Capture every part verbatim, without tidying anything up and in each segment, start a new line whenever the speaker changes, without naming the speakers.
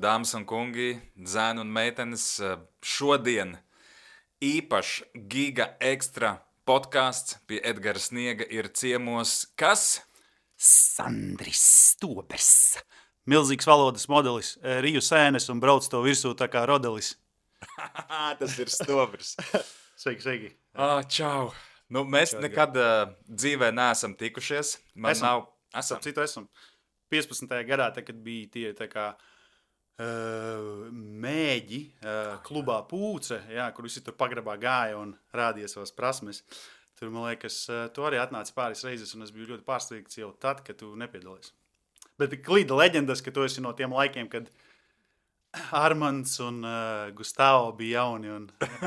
dāmas un kungi, zēni un meitenes, šodien īpašs giga ekstra podkāsts pie Edgara Sniega ir ciemos, kas?
Sandris Stobers. Milzīgs valodas modelis, Riju sēnes un brauc to virsū tā kā rodelis.
Tas ir Stobers.
Sveiki, sveiki.
Ah, čau. Nu, mēs čau, nekad uh, dzīvē neesam tikušies. Man
esam.
nav... Esam.
Citu esam. piecpadsmitajā gadā, tā, kad bija tie tā kā uh, mēģi uh, klubā Pūce, jā, kur visi tur pagrabā gāja un rādīja savas prasmes. Tur, man liekas, uh, tu arī atnāci pāris reizes, un es biju ļoti pārsteigts jau tad, kad tu nepiedalies. Bet klīda leģendas, ka tu esi no tiem laikiem, kad Armands un uh, Gustavo bija jauni un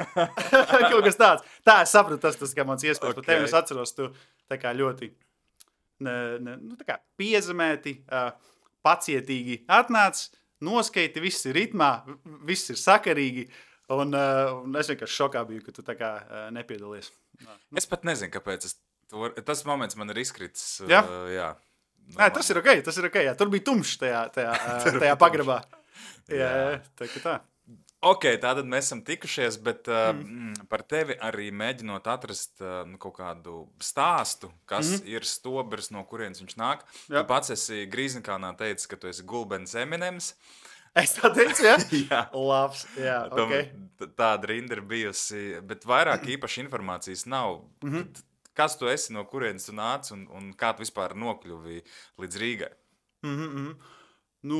kaut kas tāds. Tā, es sapratu, tas, tas kā mans iespējas. Okay. Par tevi es atceros, tu tā kā ļoti ne, ne, nu, tā kā piezemēti, uh, pacietīgi atnāc, noskaiti, viss ir ritmā, viss ir sakarīgi, un, uh, un es vienkārši šokā biju, ka tu tā kā uh, nepiedalies.
Es pat nezinu, kāpēc. Es, to, tas moments man ir izkritis.
Jā?
Uh, jā.
Nē, tas ir ok, tas ir ok. Jā. Tur bija tumšs tajā, tajā, uh, tajā pagrabā. Jā, jā, tā kā tā.
Ok, tātad mēs esam tikušies, bet uh, mm. par tevi arī mēģinot atrast uh, kaut kādu stāstu, kas mm. ir Stobers, no kurienes viņš nāk. Jā. Tu pats esi Grīznikalnā teicis, ka tu esi Gulbens Eminems.
Es tā teicu, jā?
Jā.
Labs, jā, ok.
Tom, tāda rinda ir bijusi, bet vairāk īpaši informācijas nav. Mm-hmm. Kas tu esi, no kurienes tu nāc un, un kā tu vispār nokļuvi līdz Rīgai?
Mm-hmm. Nu,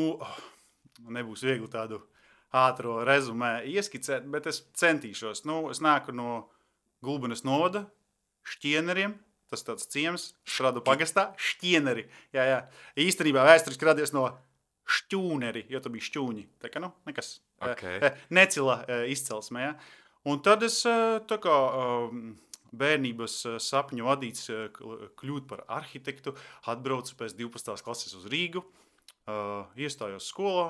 nebūs viegli tādu ātro rezumē ieskicēt, bet es centīšos. Nu, es nāku no Gulbenes novada, Šķieneriem, tas tāds ciems, Šradu pagastā, Šķieneri. Jā, jā. Īstenībā vēsturiski radies no Šķūneri, jo tu bija šķūņi. Tā kā, nu, nekas
okay.
necila izcelsmē, jā. Un tad es tā kā bērnības sapņu vadīts kļūt par arhitektu, atbraucu pēc divpadsmitās klases uz Rīgu, iestājos skolā,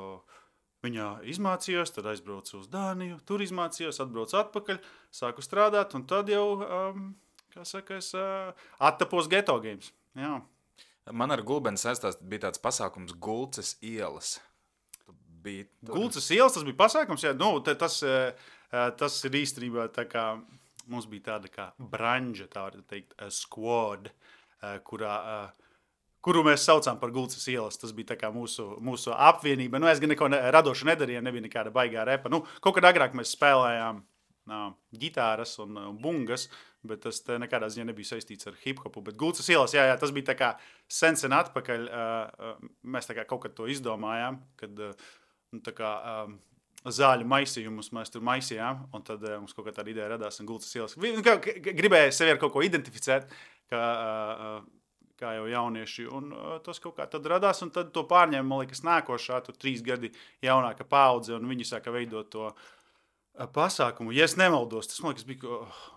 viņā izmācījos, tad aizbraucu uz Dāniju, tur izmācījos, atbraucu atpakaļ, sāku strādāt, un tad jau, um, kā saka, es uh, attapos Geto Games. Jā.
Man ar Gulbeni saistās bija tāds pasākums Gulces ielas. Bija
Gulces ielas, tas bija pasākums, jā, nu, tas, tas ir īstenībā tā kā, mums bija tāda kā branža, tā var teikt, squad, kurā... kuru mēs saucām par Gulces ielas. Tas bija tā kā mūsu, mūsu apvienība. Nu, es gan neko ne, radošu nedarīju, nebija nekāda baigā repa. Nu, kaut kad agrāk mēs spēlējām nā, ģitāras un, un bungas, bet tas nekādā ziņā nebija saistīts ar hip-hopu. Bet Gulces ielas, jā, jā, tas bija tā kā sen, sen atpakaļ. Uh, mēs tā kā kaut kad to izdomājām, kad uh, tā kā um, zāļu maisījumus mēs tur maisījām, un tad uh, mums kaut kā tāda ideja radās un Gulces ielas. Gribēja sevi ar kaut ko identificēt, ka... Uh, kā jau jaunieši, un uh, tas kaut kā tad radās, un tad to pārņēma, man liekas, nākošā, tur trīs gadi jaunāka paudze, un viņi sāka veidot to uh, pasākumu. Ja es nemaldos, tas, man liekas, bija... Uh,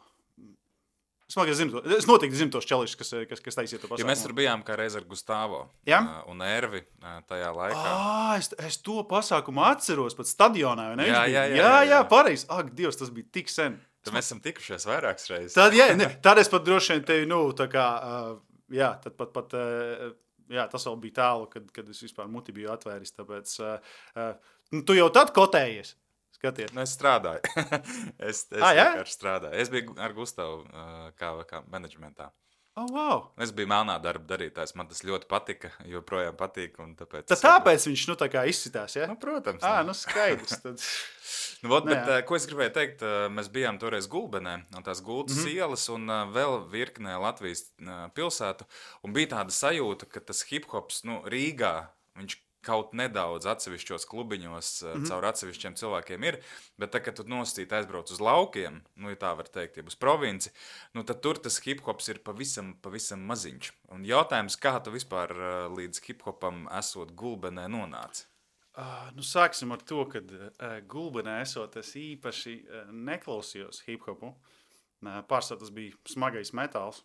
es, man liekas, zinu to, es noteikti zinu tos čelišus, kas, kas, kas taisīja to pasākumu.
Ja mēs tur bijām kā reiz ar Gustavo
ja?
uh, un Ervi uh, tajā laikā.
Ah, es, es to pasākumu atceros pat stadionā, vai ne?
Jā, jā, jā,
jā, jā, jā, pareizi. Ak, Dievs, tas bija tik sen.
Tad mēs esam tikušies vairākas reizes.
Tad, jā, ne, tad es pat droši vien tevi, nu, tā kā... Uh, Jā, tad pat, pat jā, tas vēl bija tālu, kad, kad es vispār muti biju atvēris, tāpēc uh, nu, tu jau tad kotējies, skaties.
Nu, es strādāju, es, es
ah,
vienkārši strādāju. Es biju ar Gustavu uh, kā, kā menedžmentā.
Oh, wow.
Es biju melnā darba darītājs, man tas ļoti patika, joprojām patīk. Un tāpēc
tad tāpēc viņš nu tā kā izsitās, ja?
Nu, protams.
Ah, nu skaidrs. Tad...
Nu, vot, bet, uh, ko es gribēju teikt, uh, mēs bijām toreiz Gulbenē, un tās Gultas mm-hmm. ielas un uh, vēl virknē Latvijas uh, pilsētu, un bija tāda sajūta, ka tas hip-hops, nu, Rīgā, viņš kaut nedaudz atsevišķos klubiņos uh, mm-hmm. caur atsevišķiem cilvēkiem ir, bet tā, kad tu nosacīt aizbrauc uz laukiem, nu, ja tā var teikt, ja uz provinci, nu, tad tur tas hip-hops ir pavisam, pavisam maziņš. Un jautājums, kā tu vispār uh, līdz hip-hopam esot Gulbenē nonāci?
Uh, nu, sāksim ar to, ka uh, Gulbenē esot es īpaši uh, neklausījos hip-hopu. Uh, Pārsvarā tas bija smagais metāls.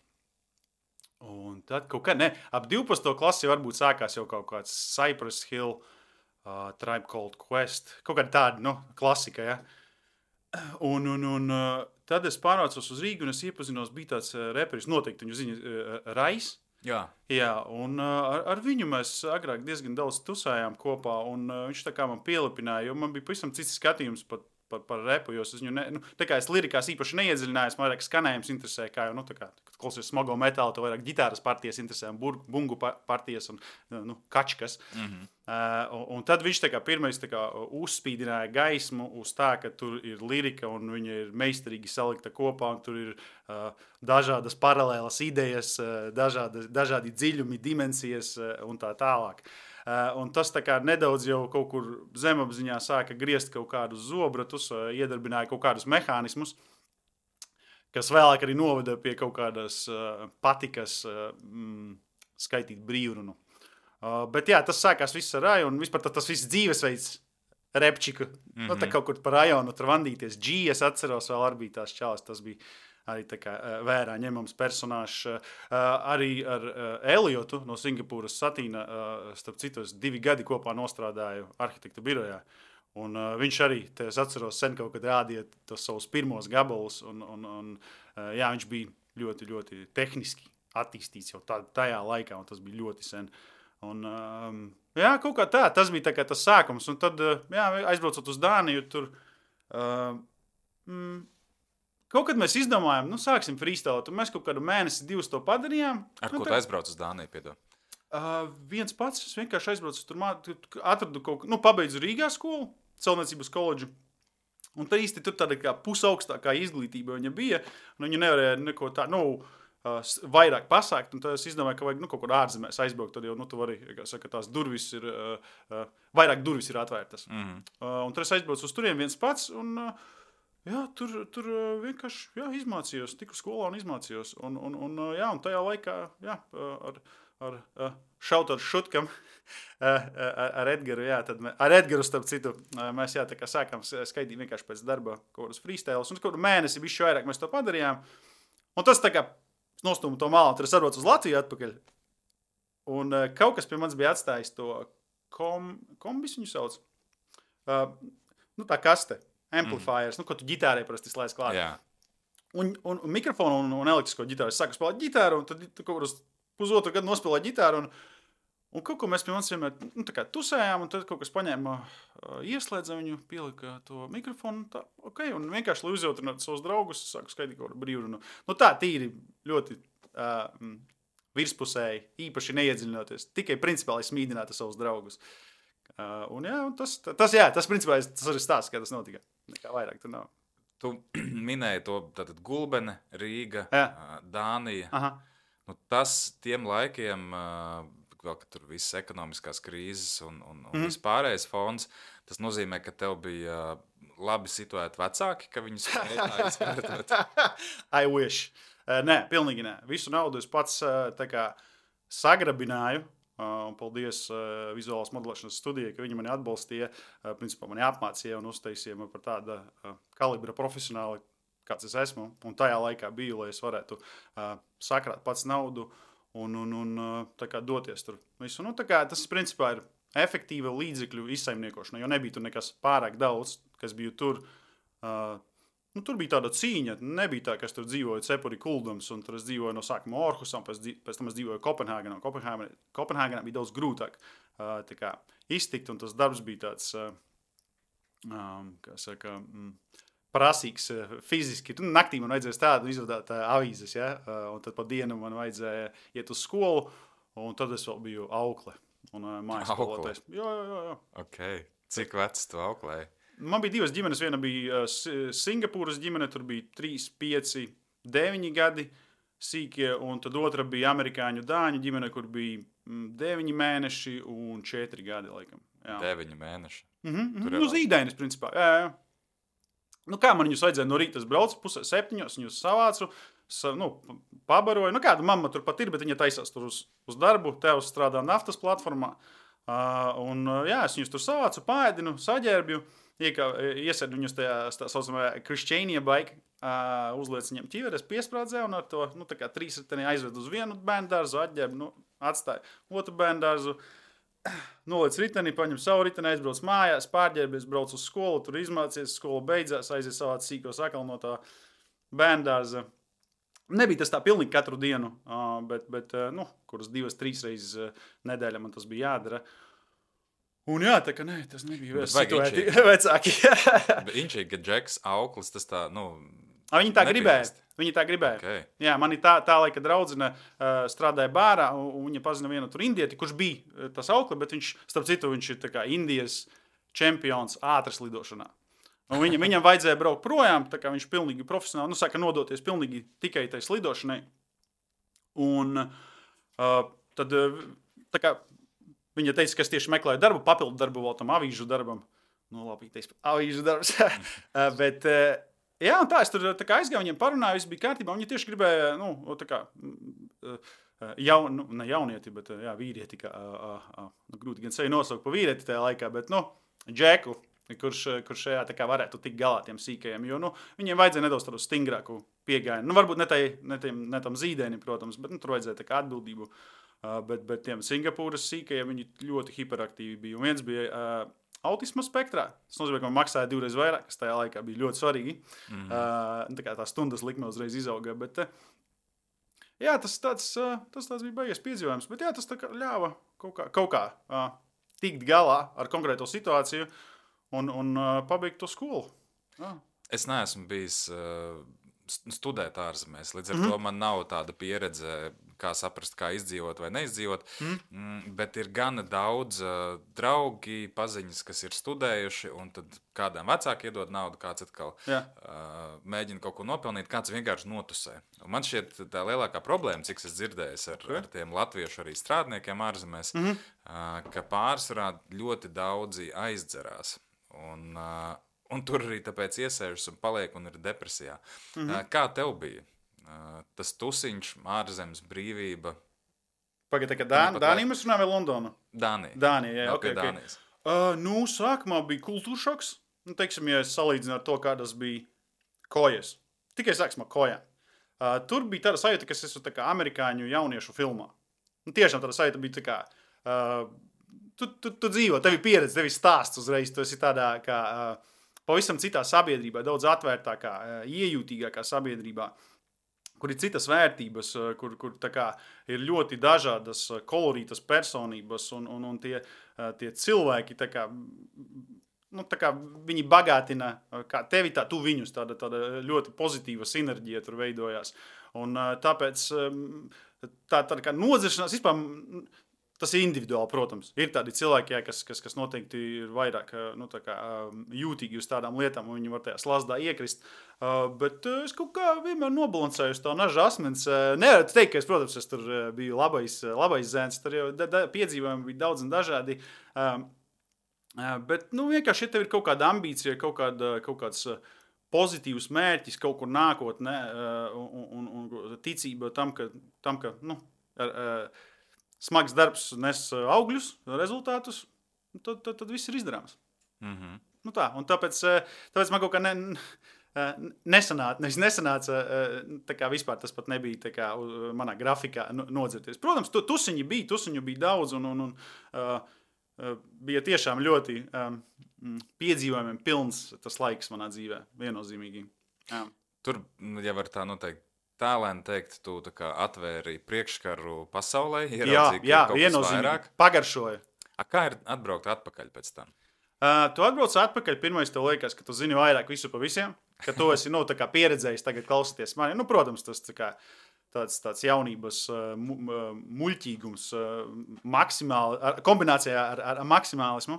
Un tad kaut kā, ne, ap divpadsmito klasi varbūt sākās jau kaut kāds Cypress Hill, uh, Tribe Called Quest, kaut kāda tāda, nu, klasika, ja. Un, un, un uh, tad es pārvācos uz Rīgu un es iepazinos, bija tāds uh, reperis, noteikti viņu ziņa, uh, Rais.
Jā.
Jā, un ar, ar viņu mēs agrāk diezgan daudz tusējām kopā, un viņš tā kā man pielipināja, jo man bija pavisam cits skatījums pat par, par repu, jo es viņu, ne, nu, tā kā es lirikās īpaši neiedziļinājos, man vairāk skanējums interesē, kā jau, nu, tā kā, kad klausies smago metālu, to vairāk ģitāras partijas interesē, un bur, bungu partijas un, nu, kačkas. Mm-hmm. Uh, un, un tad viņš tā kā pirmais tā kā uzspīdināja gaismu uz tā, ka tur ir lirika un viņa ir meistarīgi salikta kopā, un tur ir uh, dažādas paralēlas idejas, uh, dažādi, dažādi dziļumi, dimensijas uh, un tā tālāk. Uh, un tas tā kā nedaudz jau kaut kur zemapziņā sāka griezt kaut kādus zobratus, uh, iedarbināja kaut kādus mehānismus, kas vēlāk arī noveda pie kaut kādas uh, patikas uh, mm, skaitīt brīvrunu. Uh, bet jā, tas sākās viss ar rajonu, un vispār tas viss dzīvesveids repčiku. Mm-hmm. Nu, tā kaut kur par rajonu tur vandīties. G, es atceros, vēl arī bija tās čalas, tas bija arī tā kā uh, vērā ņemams personāžs. Uh, arī ar uh, Eliotu no Singapūras Satīna, uh, starp citu, es divi gadi kopā nostrādāju arhitektu birojā. Un uh, viņš arī, te es atceros, sen kaut kad rādīja tos savus pirmos gabalus, un, un, un uh, jā, viņš bija ļoti, ļoti tehniski attīstīts jau tā, tajā laikā, un tas bija ļoti sen. Un, um, jā, kaut kā tā, tas bija tā kā tas sākums, un tad, jā, aizbraucot uz Dāniju, tur uh, mm, kaut kad mēs izdomājām, nu, sāksim freestylot, un mēs kaut kādu mēnesi, divus to padarījām.
Ar
nu,
ko
tā,
tu aizbrauc uz Dāniju, piedod?
Uh, viens pats, es vienkārši aizbraucu tur, atradu kaut, nu, pabeidzu Rīgā skolu, celtniecības koledžu, un tā īsti tur tāda kā pusaugstākā izglītība viņa bija, un viņa nevarēja neko tā, nu, Uh, vairāk pasākt, un tad es izdomāju, ka vajag nu, kaut kur ārzemēs aizbraukt, tad jau nu, tu vari, kā saka, tās durvis ir, uh, uh, vairāk durvis ir atvērtas. Mm-hmm. Uh, un tad es aizbraucu uz turiem viens pats, un uh, jā, tur, tur uh, vienkārši jā, izmācījos, tiku skolā un izmācījos. Un, un, un, uh, jā, un tajā laikā, jā, ar, ar uh, šaut ar šutkam, uh, ar, ar Edgaru, jā, tad mē, ar Edgaru starp citu, uh, mēs jā, tā kā sākām skaitīt vienkārši pēc darba kaut kādus freestyles, un kaut kādu mēnesi bišķi vairāk mēs to padarījām. Un tas tā kā nostūmu to mālu, tad es atbraucu uz Latviju atpakaļ. Un uh, kaut kas pie manis bija atstājis to kom, kombis viņu sauc. Uh, nu tā kaste, amplifiers, mm. nu ko tu ģitārē parasti slēdz klāt.
Jā.
Un, un, un mikrofonu un, un elektrisko ģitāru. Es sāku spēlēt ģitāru, un tad tu kaut kur uz pusotru gadu nospēlēju ģitāru, un, un kaut ko mēs pie manis vienmēr nu, tā kā tusējām, un tad kaut kas paņēma, uh, ieslēdza viņu, pielika to mikrofonu, tā, ok, un vienkārši, lai uzjautrinātu savus draugus, sāku skaidīt kaut kādu brīvrunu. Nu tā tīri ļoti uh, virspusēji, īpaši neiedziļinoties, tikai principāli smīdinātu savus draugus. Uh, un jā, un tas, tas, jā, tas principā tas arī stāsts, kā tas notika. Nekā vairāk tur nav.
Tu minēji to tātad Gulbene, Rīga,
jā.
Dānija.
Aha.
Nu, tas tiem laikiem, vēl, ka tur visas ekonomiskās krīzes un, un, un mm. vispārējais fons, tas nozīmē, ka tev bija labi situēti vecāki, ka viņus spēja izvērtot.
I wish. Uh, nē, pilnīgi nē. Visu naudu es pats uh, tā kā sagrabināju. Uh, un paldies uh, vizuālās modelēšanas studijai, ka viņi mani atbalstīja, uh, principā mani apmācīja un uztaisīja man par tāda uh, kalibra profesionāli, kāds es esmu. Un tajā laikā biju, lai es varētu uh, sakrāt pats naudu un, un, un uh, tā kā doties tur visu. Nu, tā kā tas principā ir efektīva līdzekļu izsaimniekošana, jo nebija tur nekas pārāk daudz, kas biju tur. Uh, Nu, tur bija tāda cīņa, nebija tā, ka es tur dzīvoju Cepuri Kuldams, un tur es dzīvoju no sākuma Orhusam, pēc, pēc tam es dzīvoju Kopenhāgenā. Kopenhāgenā, Kopenhāgenā bija daudz grūtāk uh, tā kā iztikt, un tas darbs bija tāds, uh, um, kā saka, mm, prasīgs uh, fiziski. Naktī man vajadzēja tādu izvadāt uh, avīzes, ja? uh, un tad pa dienu man vajadzēja iet uz skolu, un tad es vēl biju aukle un uh, mājas skolotājs. Jā, jā, jā, jā.
Ok, cik vecs tu auklēji?
Man bija divas ģimenes, viena bija uh, Singapūras ģimene, tur bija trīs, pieci, deviņi gadi sīkie, un tad otra bija amerikāņu dāņu ģimene, kur bija mm, deviņi mēneši un četri gadi, laikam. Jā.
Deviņi mēneši?
Mhm, mm nu, zīdainis, principā, jā, jā. Nu, kā man viņus vajadzēja no rīta, es braucu pusē septiņos, viņus savācu, sa, nu, pabaroju. Nu, kāda mamma tur pat ir, bet viņa taisās tur uz, uz darbu, tevs strādā naftas platformā, uh, un jā, es viņus tur savācu, pāēdinu, saģērbju, Iekā, iesēdu viņus tajā tā saucamajā Christiania bike, uh, uzliec viņam ķiveres, piesprādzē un ar to, nu, tā kā trīs riteni aizved uz vienu bērndārzu, atģērbu, nu, atstāja otru bērndārzu, noliec riteni, paņem savu riteni, aizbrauc mājās, pārģērbies, brauc uz skolu, tur izmācies, skola beidzās, aizies savāt sīkos akal no tā bērndārza. Nebija tas tā pilnīgi katru dienu, bet, bet nu, kuras divas, trīs reizes nedēļā man tas bija jādara. Un jā, tā ka nē, tas nebija situēti vecāki.
Inčīgi, ka Džeks auklis, tas tā, nu...
A, viņi tā gribēja. Viņi tā gribēja.
Okay.
Jā, mani tā, tā laika draudzene uh, strādāja bārā, un viņa pazina vienu tur indieti, kurš bija tas aukli, bet viņš, starp citu, viņš ir tā kā Indijas čempions ātras lidošanā. Un viņa, viņam vajadzēja braukt projām, tā kā viņš pilnīgi profesionāli, nu, saka, nodoties pilnīgi tikai tai slidošanai. Un uh, tad, tā kā viņa teica, ka es tieši meklēju darbu, papildu darbu vēl tam avīžu darbam. Nu, labi, teicu, avīžu darbs. Bet, uh, jā, un tā, es tur tā kā aizgāju, viņiem parunāju, viss bija kārtībā. Viņi tieši gribēja, nu, tā kā, uh, jaun, nu, ne jaunieti, bet, jā, vīrieti, kā, uh, uh, nu, grūti gan sevi nosaukt pa vīrieti tajā laikā, bet, nu, Džeku. Kurš, kurš šajā tā kā varētu tikt galā tiem sīkajiem, jo, nu, viņiem vajadzēja nedaudz tādu stingrāku piegājienu. Nu, varbūt ne, tai, ne, tiem, ne tam zīdēnim, protams, bet, nu, tur vajadzēja tā kā atbildību. Uh, bet, bet tiem Singapūras sīkajiem viņi ļoti hiperaktīvi bija. Un viens bija uh, autisma spektrā. Tas nozīmē, ka man maksāja divreiz vairāk, kas tajā laikā bija ļoti svarīgi. Mm-hmm. Uh, tā kā tā stundas likme uzreiz izauga, bet, uh, jā, tas tāds, uh, tas tāds bija beigas piedzīvojums. Bet, jā, tas tā kā ļāva kaut kā, kaut kā uh, tikt galā ar konkrēto situāciju. Un, un uh, pabeigt to skolu. Jā.
Es neesmu bijis uh, studēt ārzemēs, līdz ar
mm-hmm.
to man nav tāda pieredze, kā saprast, kā izdzīvot vai neizdzīvot. Mm-hmm. Mm, bet ir gana daudz uh, draugi, paziņas, kas ir studējuši, un tad kādam vecāki iedod naudu, kāds atkal uh, mēģina kaut ko nopelnīt, kāds vienkārši notusē. Un man šķiet tā lielākā problēma, cik es dzirdējis ar, okay. ar tiem latviešu arī strādniekiem ārzemēs, mm-hmm. uh, ka pārsvarā ļoti daudzi aizdzerās. Un, uh, un tur arī tāpēc iesēžas un paliek un ir depresijā. Mm-hmm. Uh, kā tev bija? Uh, tas tusiņš, ārzemes brīvība.
Pagad, ka Dān, Dānija mēs runājam vai Londonu?
Dānija.
Dānija, jā,
jā
ok, ok.
Dānijas.
Uh, nu, sākumā bija kultūršoks. Nu, teiksim, ja es salīdzinu ar to, kādas bija kojas. Tikai sākumā kojām. Uh, tur bija tāda sajūta, kas esmu tā kā amerikāņu jauniešu filmā. Nu, tiešām tāda sajūta bija tā kā... Uh, Tu, tu, tu dzīvo, tev ir pieredze, tev ir stāsts uzreiz, tu esi tādā kā uh, pavisam citā sabiedrībā, daudz atvērtākā, uh, iejūtīgākā sabiedrībā, kur ir citas vērtības, uh, kur, kur tā kā ir ļoti dažādas uh, kolorītas personības un, un, un tie, uh, tie cilvēki, tā kā, nu, tā kā viņi bagātina, uh, kā tevi, tā tu viņus, tāda, tāda ļoti pozitīva sinerģija tur veidojās. Un uh, tāpēc um, tā, tā kā nodzeršanās, vispār, tas ir individuāli, protams. Ir tādi cilvēki, jā, kas, kas, kas noteikti ir vairāk nu, tā kā, jūtīgi uz tādām lietām, un viņi var tajā slazdā iekrist. Uh, bet uh, es kaut kā vienmēr nobalansēju uz tā naža asmens. Uh, nevaru teikt, ka es, protams, es tur uh, biju labais, labais zēns, tur jau da, da, piedzīvojumi bija daudz un dažādi. Uh, uh, bet, nu, vienkārši, ja tev ir kaut kāda ambīcija, kaut, kāda, kaut kāds uh, pozitīvs mērķis, kaut kur nākotnē, uh, un, un, un ticība tam, ka, tam, ka nu, ar, uh, smags darbs nes augļus, rezultātus, tad, tad, tad viss ir izdarāms.
Mm-hmm.
Nu tā, un tāpēc, tāpēc man kaut kā ne, nesanāca, nevis nesanāca, tā kā vispār tas pat nebija tā kā manā grafikā nodzerties. Protams, tu, tusiņi bija, tusiņu bija daudz, un, un, un uh, bija tiešām ļoti um, piedzīvojumiem pilns tas laiks manā dzīvē, viennozīmīgi. Jā.
Tur, ja var tā noteikti, tēlēni teikt, tu tā kā atvēri priekškaru pasaulē, ieraudzīji, ka ir kaut kas vairāk.
Pagaršoja.
A, kā ir atbraukt atpakaļ pēc tam?
Uh, tu atbrauc atpakaļ, pirmais tev liekas, ka tu zini vairāk visu pa visiem, ka tu esi, nu, tā kā pieredzējis tagad klausoties mani. Nu, protams, tas tā kā tāds, tāds jaunības uh, mu, uh, muļķīgums uh, maksimāli, ar, kombinācijā ar, ar, ar maksimālismu.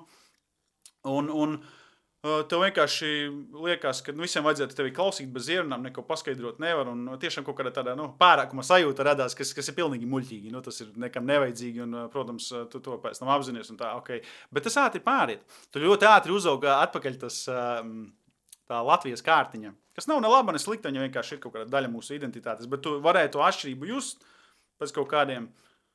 Un, un tev vienkārši liekas, ka visiem vajadzētu tevi klausīt bez ierunām, neko paskaidrot nevar, un tiešām kaut kādā tādā nu, pārākuma sajūta radās, kas, kas ir pilnīgi muļķīgi. Nu, tas ir nekam nevajadzīgi, un, protams, tu to pēc tam apzinies, un tā, ok. Bet tas ātri pāriet. Tu ļoti ātri uzauga atpakaļ tas tā Latvijas kārtiņa, kas nav ne laba, ne slikta, viņa vienkārši ir kaut kāda daļa mūsu identitātes, bet tu varēji to atšķirību just pēc kaut kādiem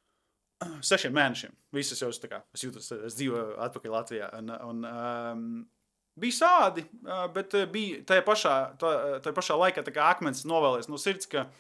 sešiem mēnešiem. Visas jau, tā kā, es jūtos, es dzīvoju atpakaļ Latvijā, un, un um, bija sādi, bet bija tajā pašā, tajā pašā laikā tā kā akmens novēlēs no sirds, ka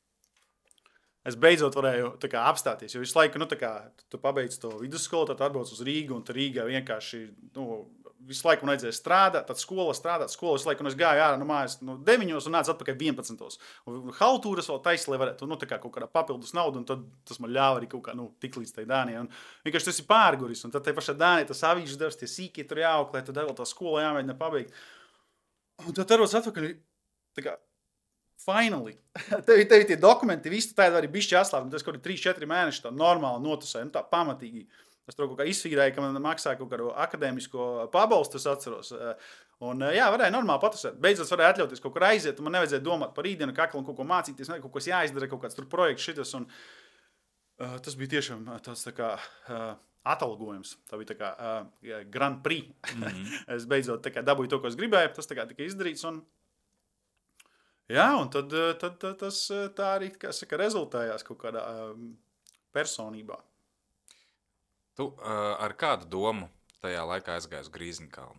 es beidzot varēju tā kā apstāties, jo visu laiku, nu tā kā tu pabeidz to vidusskolu, tad atbrauc uz Rīgu, un tā Rīgā vienkārši, nu, visu laiku man vajadzēja strādāt, tad skola strādāt, skola visu laiku, un es gāju ārā no mājas no deviņos un nācu atpakaļ vienpadsmitos. Un haltūras vēl taisi, lai varētu, nu, tā kā kaut kādā papildus naudu, un tad tas man ļāva arī kaut kā, nu, tik līdz tai Dānijai. Un vienkārši tas ir pārguris, un tad tai pašā Dānijai tas avīžas darbs, tie sīkie tur jāauklē, tad vēl tā skola jāmēģina pabeigt. Un tad aros atpakaļ, tā kā, finally, tev ir tie dokumenti, visu tādu arī bišķi jāslāp, un tas kaut ir trīs četri mēneši tā normāli notusēja, nu tā pamatīgi. Es tur kaut kā izfīrēju, ka man maksāja kaut kādu akadēmisko pabalstu, es atceros. Un jā, varēja normāli patusēt. Beidzot varēja atļauties kaut kur aiziet, un man nevajadzēja domāt par rītdienu, kaklu un kaut ko mācīties, ne, kaut kas jāizdara, kaut kāds tur projekts šitas. Un, uh, tas bija tiešām tāds tā kā uh, atalgojums. Tā bija tā kā uh, Grand Prix. Mm-hmm. Es beidzot tā kā dabūju to, ko es gribēju, tas tā kā tika izdarīts. Un, jā, un tad, tad, tad tas tā arī, kā saka, rezultējās kaut kādā uh, personībā.
Tu uh, ar kādu domu tajā laikā aizgāji uz Grīziņkalnu?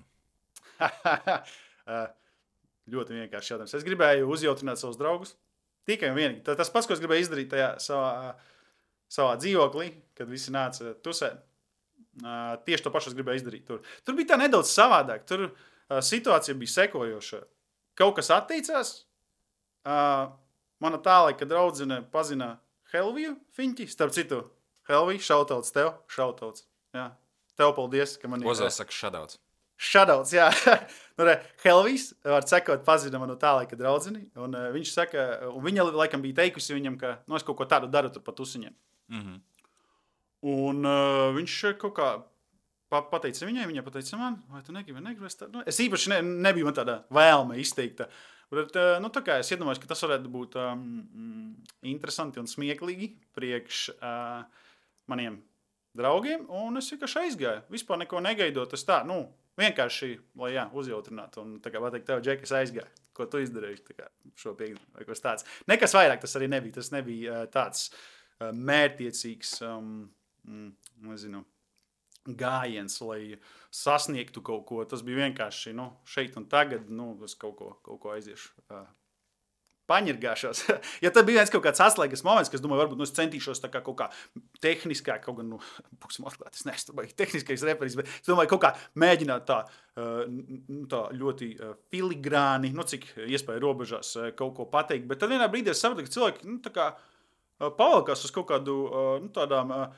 uh, ļoti vienkārši jautājums. Es gribēju uzjautrināt savus draugus. Tikai un vienīgi. Tas pats, ko es gribēju izdarīt tajā savā, savā dzīvoklī, kad visi nāca tusēt. Uh, tieši to pašu es gribēju izdarīt tur. Tur bija tā nedaudz savādāk. Tur uh, situācija bija sekojoša. Kaut kas attīcās. Uh, mana tālaika draudzene pazina Helviju Fiņķi, starp citu. Helvija, šautauts tev, šautauts. Jā. Tev paldies, ka man ir...
Ozos saka šadauts.
Šadauts, jā. nu, re, Helvijs, var sekot, pazina manu tālaika draudzeni, un uh, viņš saka, un viņa laikam bija teikusi viņam, ka, nu, es kaut ko tādu daru tur pa tusiņiem. Mm-hmm. Un uh, viņš kaut kā pa, pateica viņai, viņa pateica man, vai tu negribi, negribi, es tā... Nu, es īpaši ne, nebija man tāda vēlme izteikta. Bet, nu, tā kā es iedomājos, ka tas varētu būt um, interesanti un smieklīgi priekš uh, maniem draugiem, un es vienkārši aizgāju. Vispār neko negaidot, es tā, nu, vienkārši, lai jā, uzjautrinātu, un tā kā pateikt, tev, Džek, es aizgāju. Ko tu izdarīji tā kā šo piekdienu vai kas tāds. Nekas vairāk tas arī nebija, tas nebija uh, tāds uh, mērķiecīgs, um, mm, nezinu, gājiens, lai sasniegtu kaut ko. Tas bija vienkārši, nu, šeit un tagad, nu, es kaut ko, kaut ko aiziešu. Uh, paņirgāšos. ja tad bija viens kaut kāds atslēgas moments, kas, domāju, varbūt, nu, es centīšos tā kā kaut kā tehniskā, kaut gan, nu, būksim atklāt, es neesmu baigi tehniskais referis, bet es domāju, kaut kā mēģināt tā, uh, tā ļoti uh, filigrāni, nu, cik iespēja robežās uh, kaut ko pateikt, bet tad vienā brīdī es sapratu, ka cilvēki, nu, tā kā uh, pavalkās uz kaut kādu, uh, nu, tādām uh,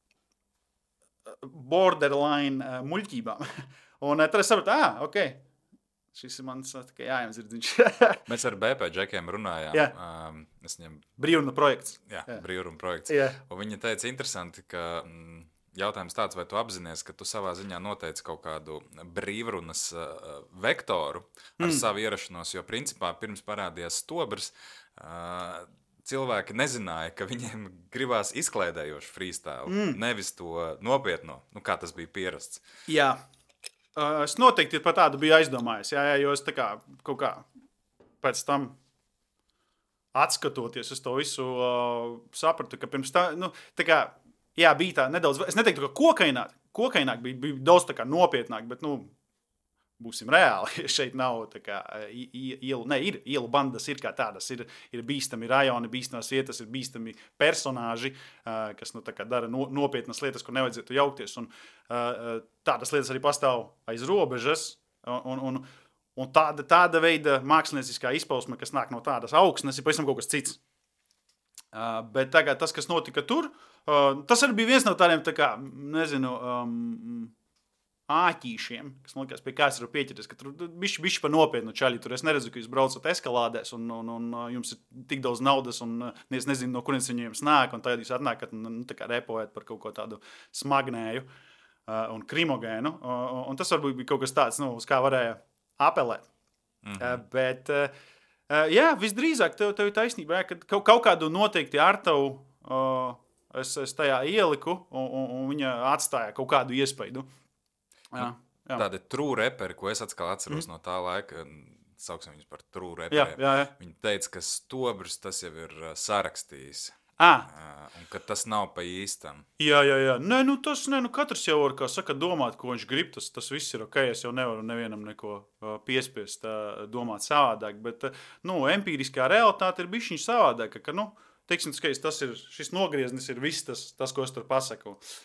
borderline uh, muļķībām. Un uh, tad es sapratu, ā, ah, ok, šis ir mans tikai jājams dzirdziņš.
Mēs ar B P džekiem runājām.
Jā.
Um, es viņam...
Brīvruna projekts.
Jā, Jā. brīvruna projekts.
Jā.
Un viņa teica interesanti, ka mm, jautājums tāds, vai tu apzinies, ka tu savā ziņā noteici kaut kādu brīvrunas uh, vektoru ar mm. savu ierašanos, jo principā pirms parādījās Stobrs, uh, cilvēki nezināja, ka viņiem gribās izklaidējošu freestyle, mm. nevis to nopietno, nu kā tas bija pierasts.
Jā. Uh, es noteikti par tādu biju aizdomājies, jā, jā, jo es tā kā kaut kā pēc tam atskatoties uz to visu uh, sapratu, ka pirms tā, nu, tā kā, jā, bija tā nedaudz, es neteiktu, ka kokaināk, kokaināk bija, bija daudz tā kā nopietnāk, bet, nu, būsim reāli, šeit nav tā kā ielu, ne, ir, ielu bandas ir kā tādas, ir, ir bīstami rajoni, bīstamas vietas, ir bīstami personāži, uh, kas, nu, tā kā dara no, nopietnas lietas, kur nevajadzētu jaukties, un uh, tādas lietas arī pastāv aiz robežas, un, un, un tāda, tāda veida mākslinieciskā izpausme, kas nāk no tādas augsnes, ir pavisam kaut kas cits. Uh, bet tagad tas, kas notika tur, uh, tas arī bija viens no tādiem, tā kā, nezinu, um, āķīšiem, kas man likās pie kāds var pieķerties, ka tur bišķi, bišķi pa nopietnu čaļi. Tur es neredzu, ka jūs braucat eskalādēs un, un, un jums ir tik daudz naudas un es nezinu, no kurienes viņiem snāk, un tagad jūs atnākat un nu, tā kā repojat par kaut ko tādu smagnēju uh, un krimogēnu. Uh, un tas varbūt bija kaut kas tāds, nu, uz kā varēja apelēt. Mm-hmm. Uh, bet, uh, jā, visdrīzāk tev, tev ir taisnība, jā, kad kaut, kaut kādu noteikti artavu uh, es, es tajā ieliku un, un, un viņa atstāja kaut kādu iespaidu. Jā, jā.
Tādi true reperi, ko es atkal atceros mm. no tā laika, sauksim viņus par true reperiem.
Jā, jā, jā.
Viņi teica, ka Stobrs tas jau ir sarakstījis.
Ah.
Un ka tas nav pa īstam.
Jā, jā, jā. Nē, nu tas, nē, nu katrs jau var, kā saka, domāt, ko viņš grib, tas, tas viss ir ok, es jau nevaru nevienam neko piespiest domāt savādāk, bet, nu, empīriskā realitāte ir bišķiņš savādāk, ka, nu, teiksim, skais, tas ir, šis nogrieznis ir viss tas, tas, ko es tur pasaku.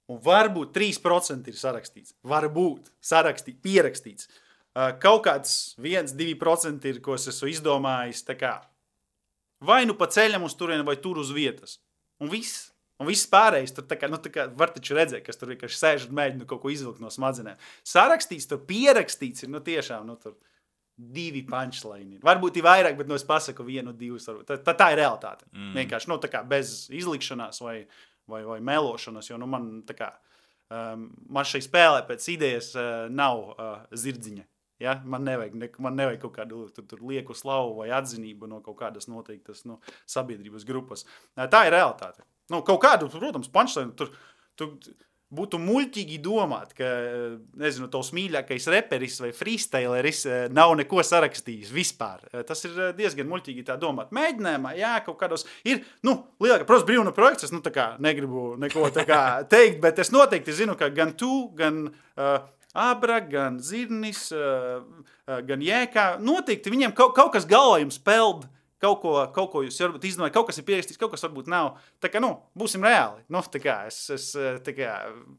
un varbūt trīs procenti ir sarakstīts. Varbūt sarakstīts, pierakstīts. Uh, kaut kāds viens, divi procenti ir, ko es esmu izdomājis, tā kā vai nu pa ceļam uz turieni, vai tur uz vietas. Un viss. Un viss pārējais, tur tā kā, nu tā kā var taču redzēt, kas tur vienkārši sēž un mēģina kaut ko izvilkt no smadzenēm. Sarakstīts, tur pierakstīts ir, nu tiešām, nu tur divi punchline. Varbūt ir vairāk, bet nu es pasaku vienu, divus. Tā, tā, tā ir realitāte. Mm. Vienkārši, nu tā kā bez izlikšanās vai, vai, vai melošanas, jo, nu man tā kā, um, man šai spēlē pēc idejas uh, nav uh, zirdziņa. Ja? Man nevajag, ne, man nevajag kaut kādu tur, tur lieku slavu vai atzinību no kaut kādas noteiktas nu, sabiedrības grupas. Tā ir realitāte. Nu, kaut kādu, protams, punchline, tur, tur būtu muļķīgi domāt, ka, nezinu, tavs mīļākais reperis vai freestyleris nav neko sarakstījis vispār. Tas ir diezgan muļķīgi tā domāt. Mēģinājumā, jā, kaut kādos ir, nu, lielākā, protams, brīvuna projekts, es, nu, tā kā negribu neko tā kā teikt, bet es noteikti zinu, ka gan tu, gan uh, Abra, gan Zirnis, uh, uh, gan Jēkā, noteikti viņiem kaut, kaut kas galvā jums peld, Kaut ko, kaut ko jūs varbūt izdomājat, kaut kas ir pierakstīts, kaut kas varbūt nav. Tā kā, nu, būsim reāli. Nu, tā kā, es, es tā kā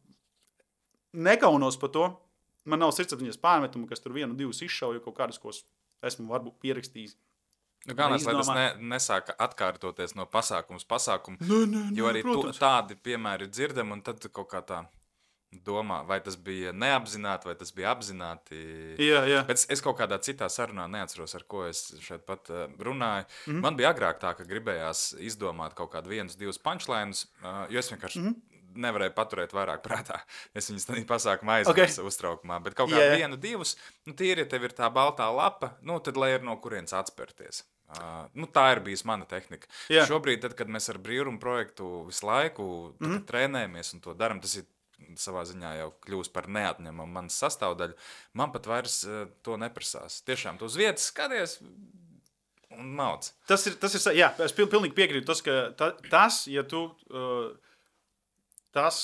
nekaunos par to. Man nav sirdsapziņas pārmetumu, kas tur vienu, divus izšauju, kaut kādus, ko esmu varbūt pierakstījis.
Nu, galvenais, lai tas ne, nesāka atkārtoties no pasākums pasākumu,
nē, nē, nē,
jo arī tu,
protams.
tādi piemēri dzirdam, un tad kaut kā tā domā, vai tas bija neapzināti, vai tas bija apzināti.
Jā, jā.
Bet es kaut kādā citā sarunā neatceros, ar ko es šeit pat runāju. Mm-hmm. Man bija agrāk tā, ka gribējās izdomāt kaut kādu vienus, divus punchlines, jo es vienkārši mm-hmm. nevarēju paturēt vairāk prātā. Es viņus tādā pasākumā aizmirsu okay. uztraukumā, bet kaut kādu yeah. vienu, divus, nu tīri, ja tev ir tā baltā lapa, nu tad lai ir no kurienes atspērties. Uh, nu, tā ir bijusi mana tehnika. Yeah. Šobrīd, tad, kad mēs ar brīvumu projektu visu laiku mm-hmm. trenējamies un to daram, tas ir savā ziņā jau kļūst par neatņemamu manas sastāvdaļu, man pat vairs uh, to neprasās. Tiešām, tu uz vietas skaties un mauc.
Tas ir, tas ir, jā, es pil, pilnīgi piekrītu, tas, ka ta, tas, ja tu, uh, tas,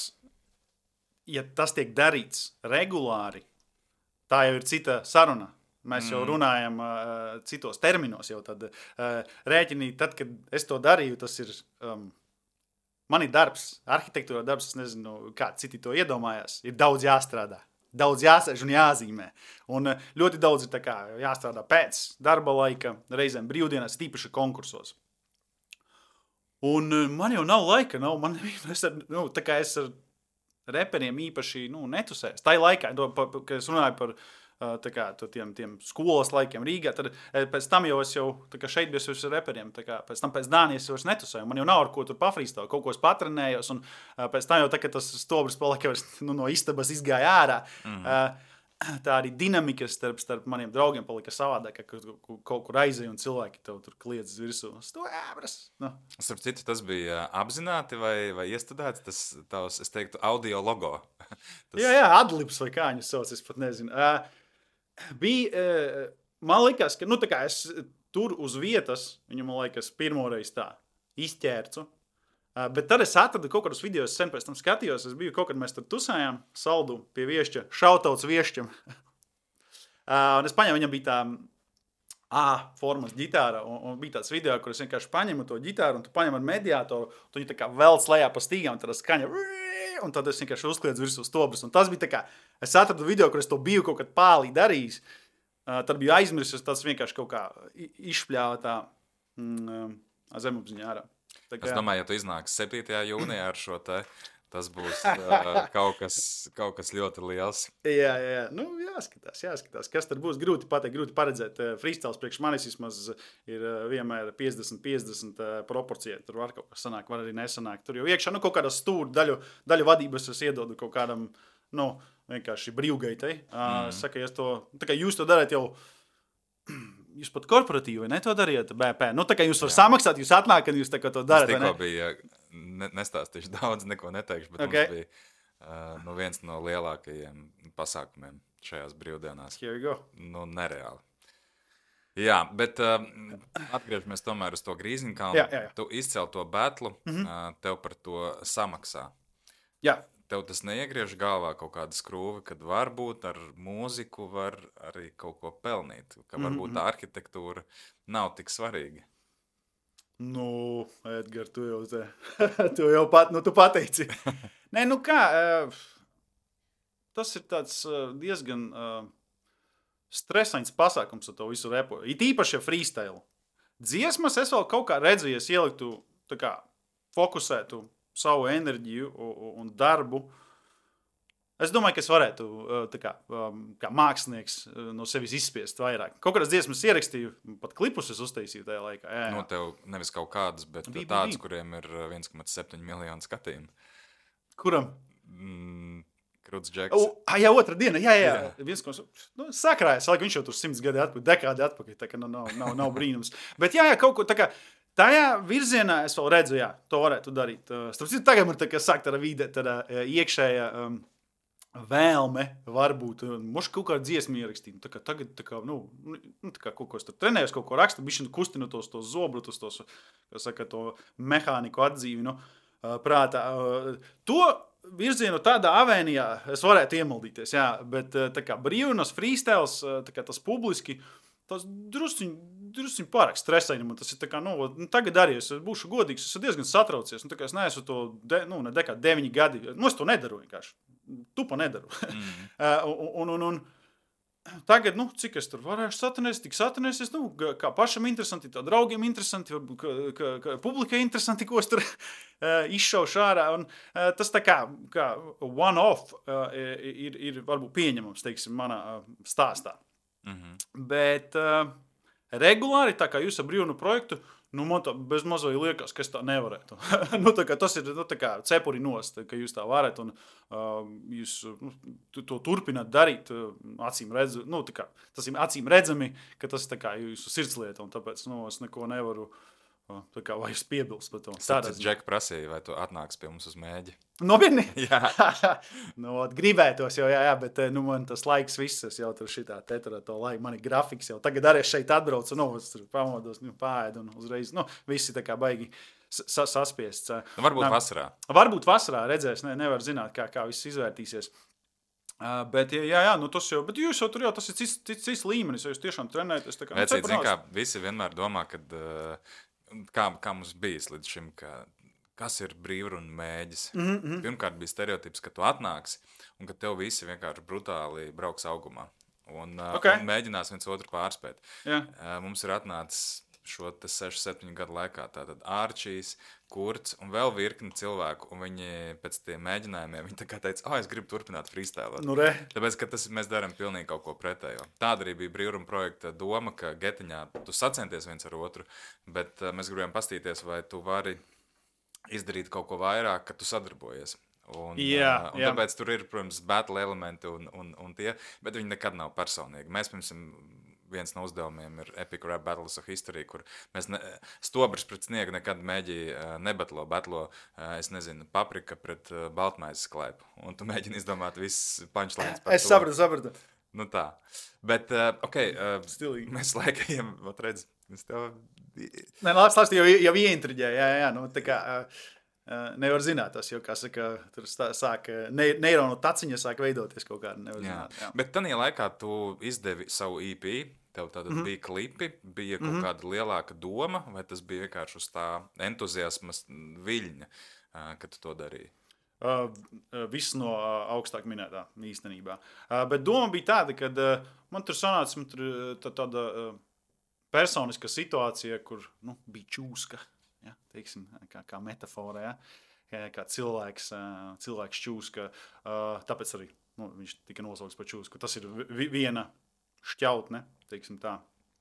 ja tas tiek darīts regulāri, tā jau ir cita saruna. Mēs jau runājam uh, citos terminos jau tad. Uh, rēķinī, tad, kad es to darīju, tas ir... Um, Man ir darbs, arhitektūra darbs, es nezinu, kā citi to iedomājās, ir daudz jāstrādā, daudz jāsēž un jāzīmē. Un ļoti daudz ir tā kā jāstrādā pēc darba laika, reizēm brīvdienās, tīpaši konkursos. Un man jau nav laika, nav, man, es ar, nu, tā kā es ar reperiem īpaši nu, netusēs. Tā ir laikā, kad es runāju par tā kā, tiem, tiem skolas laikiem Rīgā, tad pēc tam jau es jau tā kā šeit biju ar reperiem, tā kā pēc tam pēc Dānijas jau es netusēju, man jau nav ar ko tur pafrīstāvu, kaut ko es patrenējos, un pēc tam jau tā, ka tas stobrs palika nu, no istabas izgāja ārā, mm-hmm. tā arī dinamika starp, starp maniem draugiem palika savādāk, ka kaut kur aizēja un cilvēki tev tur kliedz virsū, stojābras. Nu.
Starp citu, tas bija apzināti vai, vai iestudēts, tas tavs, es teiktu, audio logo? tas...
Jā, jā, adlibs vai kā viņu sauc, es pat nezinu. Uh, Bija, man liekas, ka nu, tā kā es tur uz vietas, viņu, man liekas, pirmoreiz tā izķērcu, bet tad es atradu kaut kādus video, es sen pēc tam skatījos, es biju kaut kad mēs tur tusējām, saldu pie viešķa, šautauts viešķam, un es paņēmu, viņam bija tā A formas ģitāra, un, un bija tāds video, kur es vienkārši paņemu to ģitāru, un tu paņem ar mediātoru, tu viņu tā kā velc lejā pa stīgām, un tad skaņa, un tad es vienkārši uzkliedzu virsū stobras, un tas bija tā kā, es atradu video, kur es to biju kaut kad pālī darījis, uh, tad biju aizmirsis, tas vienkārši kaut kā izšpļāva tā mm, zemapziņā ārā. Tā kā,
es domāju, ja tu iznāks septītajā jūnijā ar šo te, tas būs uh, kaut, kas, kaut kas ļoti liels.
Jā, jā, jā. Nu, jāskatās, jāskatās. Kas tad būs grūti pateikt, grūti paredzēt. Freestyles priekš manis vismaz ir vienmēr piecdesmit piecdesmit proporcija. Tur var kaut kas sanāk, var arī nesanāk. Tur jau iekšā, nu, kaut kādā stūri daļu, daļu vadības es iedodu kaut kādam, nu, vienkārši brīvgaitai. Mm. Es saku, ja to, tā kā jūs to darāt jau, jūs pat korporatīvi, ne, to dariet, B P. Nu, tā kā jūs var samaksāt, jūs atnākat, jūs tā kā to darat,
vai ne? Es tikko bija, ne, nestāstīšu daudz, neko neteikšu, bet okay. Mums bija uh, nu, viens no lielākajiem pasākumiem šajās brīvdienās.
Here we go.
Nu, nereāli. Jā, bet uh, atgriežamies tomēr uz to Grīziņkalnu.
Jā, jā, jā.
Tu izcēl to betlu, mm-hmm. uh, tev par to samaksā.
Jā.
Tev tas neiegriež galvā kaut kāda skrūve, kad varbūt ar mūziku var arī kaut ko pelnīt, ka varbūt mm-hmm. tā arhitektūra nav tik svarīga.
Nu, Edgar, tu jau, te, tu jau pat, nu, tu pateici. Nē, nu kā, tas ir tāds diezgan stresains pasākums ar to visu repu. It īpaši ar freestyle. Dziesmas es vēl kaut kā redzējies, ieliktu, tā kā, fokusētu savu enerģiju un darbu. Es domāju, ka es varētu tā kā, kā mākslinieks no sevis izspiest vairāk. Kaut kādas dziesmas ierakstīju, pat klipus es uztaisīju tajā laikā. Jā, jā.
No tev nevis kaut kādas, bet bija, tādas, bija. Kuriem ir viens komats septiņi miljoni skatījumu.
Kuram?
Mm, Kruds Džeks.
O, jā, otra diena, jā, jā. jā. Viens komats, nu, sakrājas, laika viņš jau tur simts gadi atpakaļ, dekādi atpakaļ, tā kā nu, nav, nav, nav brīnums. Bet jā, jā, kaut ko tā kā, tajā virzienā es vēl redzu, jā, to varētu darīt. Starp citu, tagad man tā kā sāk tāda vide, tāda iekšējā um, vēlme varbūt, moši kaut kādu dziesmu ierakstīt. Tā kā tagad, tā kā, nu, nu tā kā kaut ko es tur trenējos, kaut ko rakstu, bišķi kustinu tos, tos zobrutus, tos, kā saka, to mehāniku atdzīvinu prātā. To virzienu tādā avēnijā es varētu iemaldīties, jā, bet tā kā brīvnas, freestyles, tā kā tas publiski, tas drusciņ, drusciņ pārāk stresaini man. Tas ir tā kā, nu, tagad arī es būšu godīgs, es diezgan satraucies. Nu, tā kā es neesmu to, de, nu, ne dekā deviņi gadi, nu, es to nedaru vienkārši. Tupa nedaru. Mm. un, un, un tagad, nu, cik es tur varēšu satunēs, tik satunēs, es, nu, kā pašam interesanti, tā draugiem interesanti, varbūt, ka, ka, ka publikai interesanti, ko es tur uh, izšaušu ārā. Un uh, tas tā kā, kā one-off uh, ir, ir varbūt pieņemams, teiksim, manā uh, stāstā. Mm-hmm. Bet uh, regulāri, tā kā jūs ar brīvnu projektu, nu, man tā bez mazoja liekas, ka es tā nevarētu. nu, tā kā tas ir, nu, tā kā cepuri nost, ka jūs tā varat un uh, jūs nu, to turpināt darīt, uh, acīm redzu, nu, tā kā, tas ir acīm redzami, ka tas tā kā jūsu sirdslieta, un tāpēc, nu, es neko nevaru, uh, tā kā, vai es piebilst par to.
Tāpēc Džek prasīja, vai tu atnāks pie mums uz mēģi.
Nopietni?
Jā.
nu, gribētos jau, jā, jā, bet, nu, man tas laiks viss, es jau tur šitā teturā to laiku, man ir grafiks jau, tagad arī šeit atbraucu, nu, es tur pamodos, nu, pāēdu un uzreiz, nu, visi tā kā baigi sa saspiests.
Nu, varbūt Nā, vasarā.
Varbūt vasarā redzēs, ne, nevar zināt, kā, kā viss izvērtīsies. Uh, bet, jā, jā, nu, tas jau, bet jūs jau tur jau, tas ir cits, cits, cits līmenis, jo jūs tiešām trenējaties. Tā kā,
Vecīt, nu, zin, kā visi vienmēr domā, kad, uh, kā, kā mums bijis līdz šim, ka kas ir brīvruna mēģis. Mm-hmm. Pirmkārt bija stereotips, ka tu atnāksi un ka tev visi vienkārši brutāli brauks augumā un, okay. un mēģinās viens otru pārspēt. Yeah. Mums ir atnācis šo te sešu, septiņu gadu laikā tātad Ārčijs, Kurts un vēl virkni cilvēku, un viņi pēc tiem mēģinājumiem, viņi tā kā teica, ah, oh, es gribu turpināt freestylot.
Nu re.
Tāpēc, ka tas mēs darām pilnīgi kaut ko pretējo. Tāda arī bija brīvruna projekta doma, ka getiņā tu sacenties viens ar otru, bet uh, mēs gribējām pastīties, vai tu vari izdarīt kaut ko vairāk, ka tu sadarbojies. Un,
jā,
uh, un
jā.
tāpēc tur ir, protams, battle elementi un, un, un tie, bet viņi nekad nav personīgi. Mēs, piemēram, viens no uzdevumiem ir Epic Rap Battles of History, kur mēs ne, stobrs pret sniegu nekad mēģi uh, nebatlo, batlo, uh, es nezinu, paprika pret uh, baltmaizes klaipu. Un tu mēģini izdomāt viss punchlines par
es
to.
Es sapratu, sapratu.
Nu tā. Bet, uh, ok, uh,
Stilīgi.
Mēs laikajiem, vat redz, es tev...
Nē, labs stāsti jau, jau ieintriģē, jā, jā, nu, tā kā uh, nevar zināt tas, jo, kā saka, tur sāk, ne, neironu taciņa sāk veidoties kaut kāda, nevar jā. zināt. Jā.
Bet tanī laikā tu izdevi savu E P, tev tātad mm-hmm. bija klipi, bija kaut mm-hmm. kāda lielāka doma, vai tas bija vienkārši uz tā entuziasmas viļņa, uh, kad tu to darīji?
Uh, viss no uh, augstāk minētā īstenībā. Uh, bet doma bija tāda, ka uh, man tur sanāca man tur, tā, tāda uh, personiska situācija, kur nu, bija čūska, ja, teiksim, kā, kā metafora, ja, kā cilvēks, uh, cilvēks čūska. Uh, tāpēc arī nu, viņš tika nosaukts par čūsku. Tas ir vi viena šķautne, teiksim tā.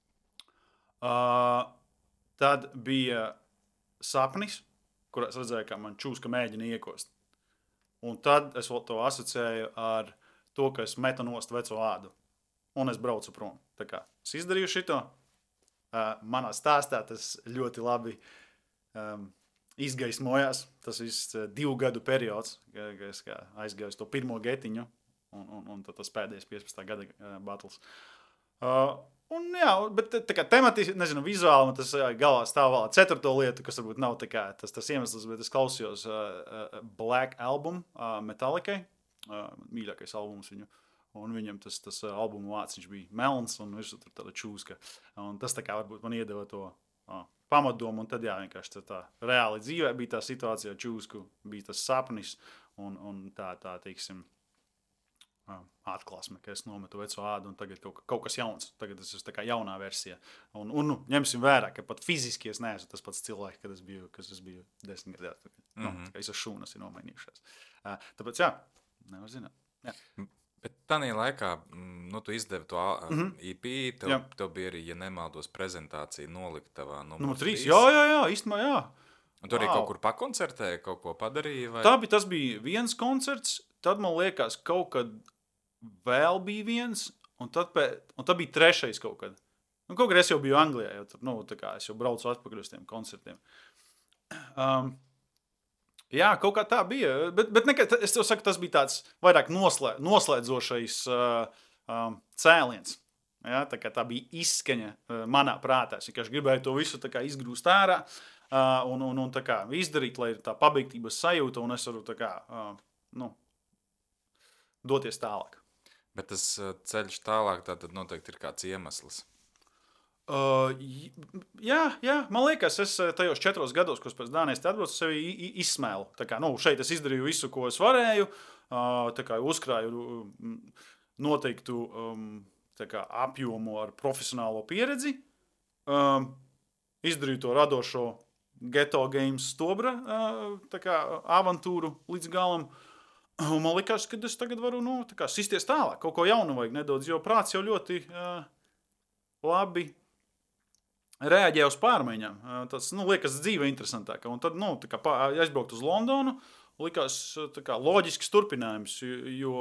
Uh, tad bija sapnis, kurā es redzēju, kā man čūska mēģina iekost. Un tad es vēl to asociēju ar to, ka es metu nost veco ādu. Un es braucu prom. Tā kā es izdarīju šito. Uh, manā stāstā tas ļoti labi um, izgaismojās. Tas viss uh, divu gadu periods, ka, ka es kā aizgāju to pirmo getiņu. Un, un, un tas pēdējais piecpadsmitā gada uh, battles. Uh, un jā, bet tā kā tematiski, nezinu, vizuāli man tas galvā stāv vēl ceturto lietu, kas varbūt nav tā kā tas, tas iemesls, bet es klausījos uh, uh, Black Album uh, Metallicai, uh, mīļākais albums viņu, un viņam tas, tas uh, albuma vārds, viņš bija melns, un viņš tur tāda čūska, un tas tā kā varbūt man iedeva to uh, pamatdomu, un tad jā, vienkārši tā, tā reāli dzīvē bija tā situācija, čūsku bija tas sapnis, un, un tā, tā, teiksim, atklāsme, ka es nometu veco ādu, un tagad kaut, kaut kas jauns, tagad tas ir tā kā jaunā versija, un, un nu, ņemsim vērā, ka pat fiziski es neesmu tas pats cilvēks, kad es biju, kas es biju desmit gadus, mm -hmm. no, visas šūnas ir nomainījušās. Tāpēc, jā, nevar zināt. Jā.
Bet tādā laikā, nu, tu izdevi to mm -hmm. E P, tev,
jā.
tev bija arī, ja nemaldos, prezentācija noliktavā
numur trīs. Jā, jā, jā, īstenībā jā.
Un tu arī wow. kaut kur pakoncertēji, kaut ko padarīji? Vai?
Tā bija, tas bija viens koncerts, tad man liekas, kaut kad vēl bija viens, un tad, pēc, un tad bija trešais kaut kad. Un kaut kad es jau biju Anglijā, jau, tad, nu, tā kā es jau braucu atpakaļ uz tiem koncertiem. Um, jā, kaut kā tā bija, bet, bet nekad, es tev saku, tas bija tāds vairāk noslē, noslēdzošais uh, um, cēliens. Ja, tā, tā bija izskaņa uh, manā prātā. Es vienkārši gribēju to visu tā kā izgrūst ārā uh, un, un, un tā kā izdarīt, lai ir tā pabeigtības sajūta, un es varu tā kā, uh, nu, doties tālāk.
Bet tas ceļš tālāk tātad noteikti ir kāds iemesls.
Uh, jā, jā, man liekas, es tajos četros gados, ko es pēc Dānijas te atbraucu, sevi izsmēlu. Tā kā, nu, šeit es izdarīju visu, ko es varēju, uh, tā kā uzkrāju noteiktu um, tā kā apjomu ar profesionālo pieredzi, um, izdarīju to radošo Ghetto Games stobra uh, tā kā avantūru līdz galam. Un man likās, ka es tagad varu, nu, tā kā sisties tālāk, kaut ko jaunu vajag nedaudz, jo prāts jau ļoti uh, labi reaģē uz pārmaiņām. Uh, tas, nu, liekas dzīve interesantāka. Un tad, nu, tā kā aizbraukt uz Londonu, likās tā kā loģisks turpinājums, jo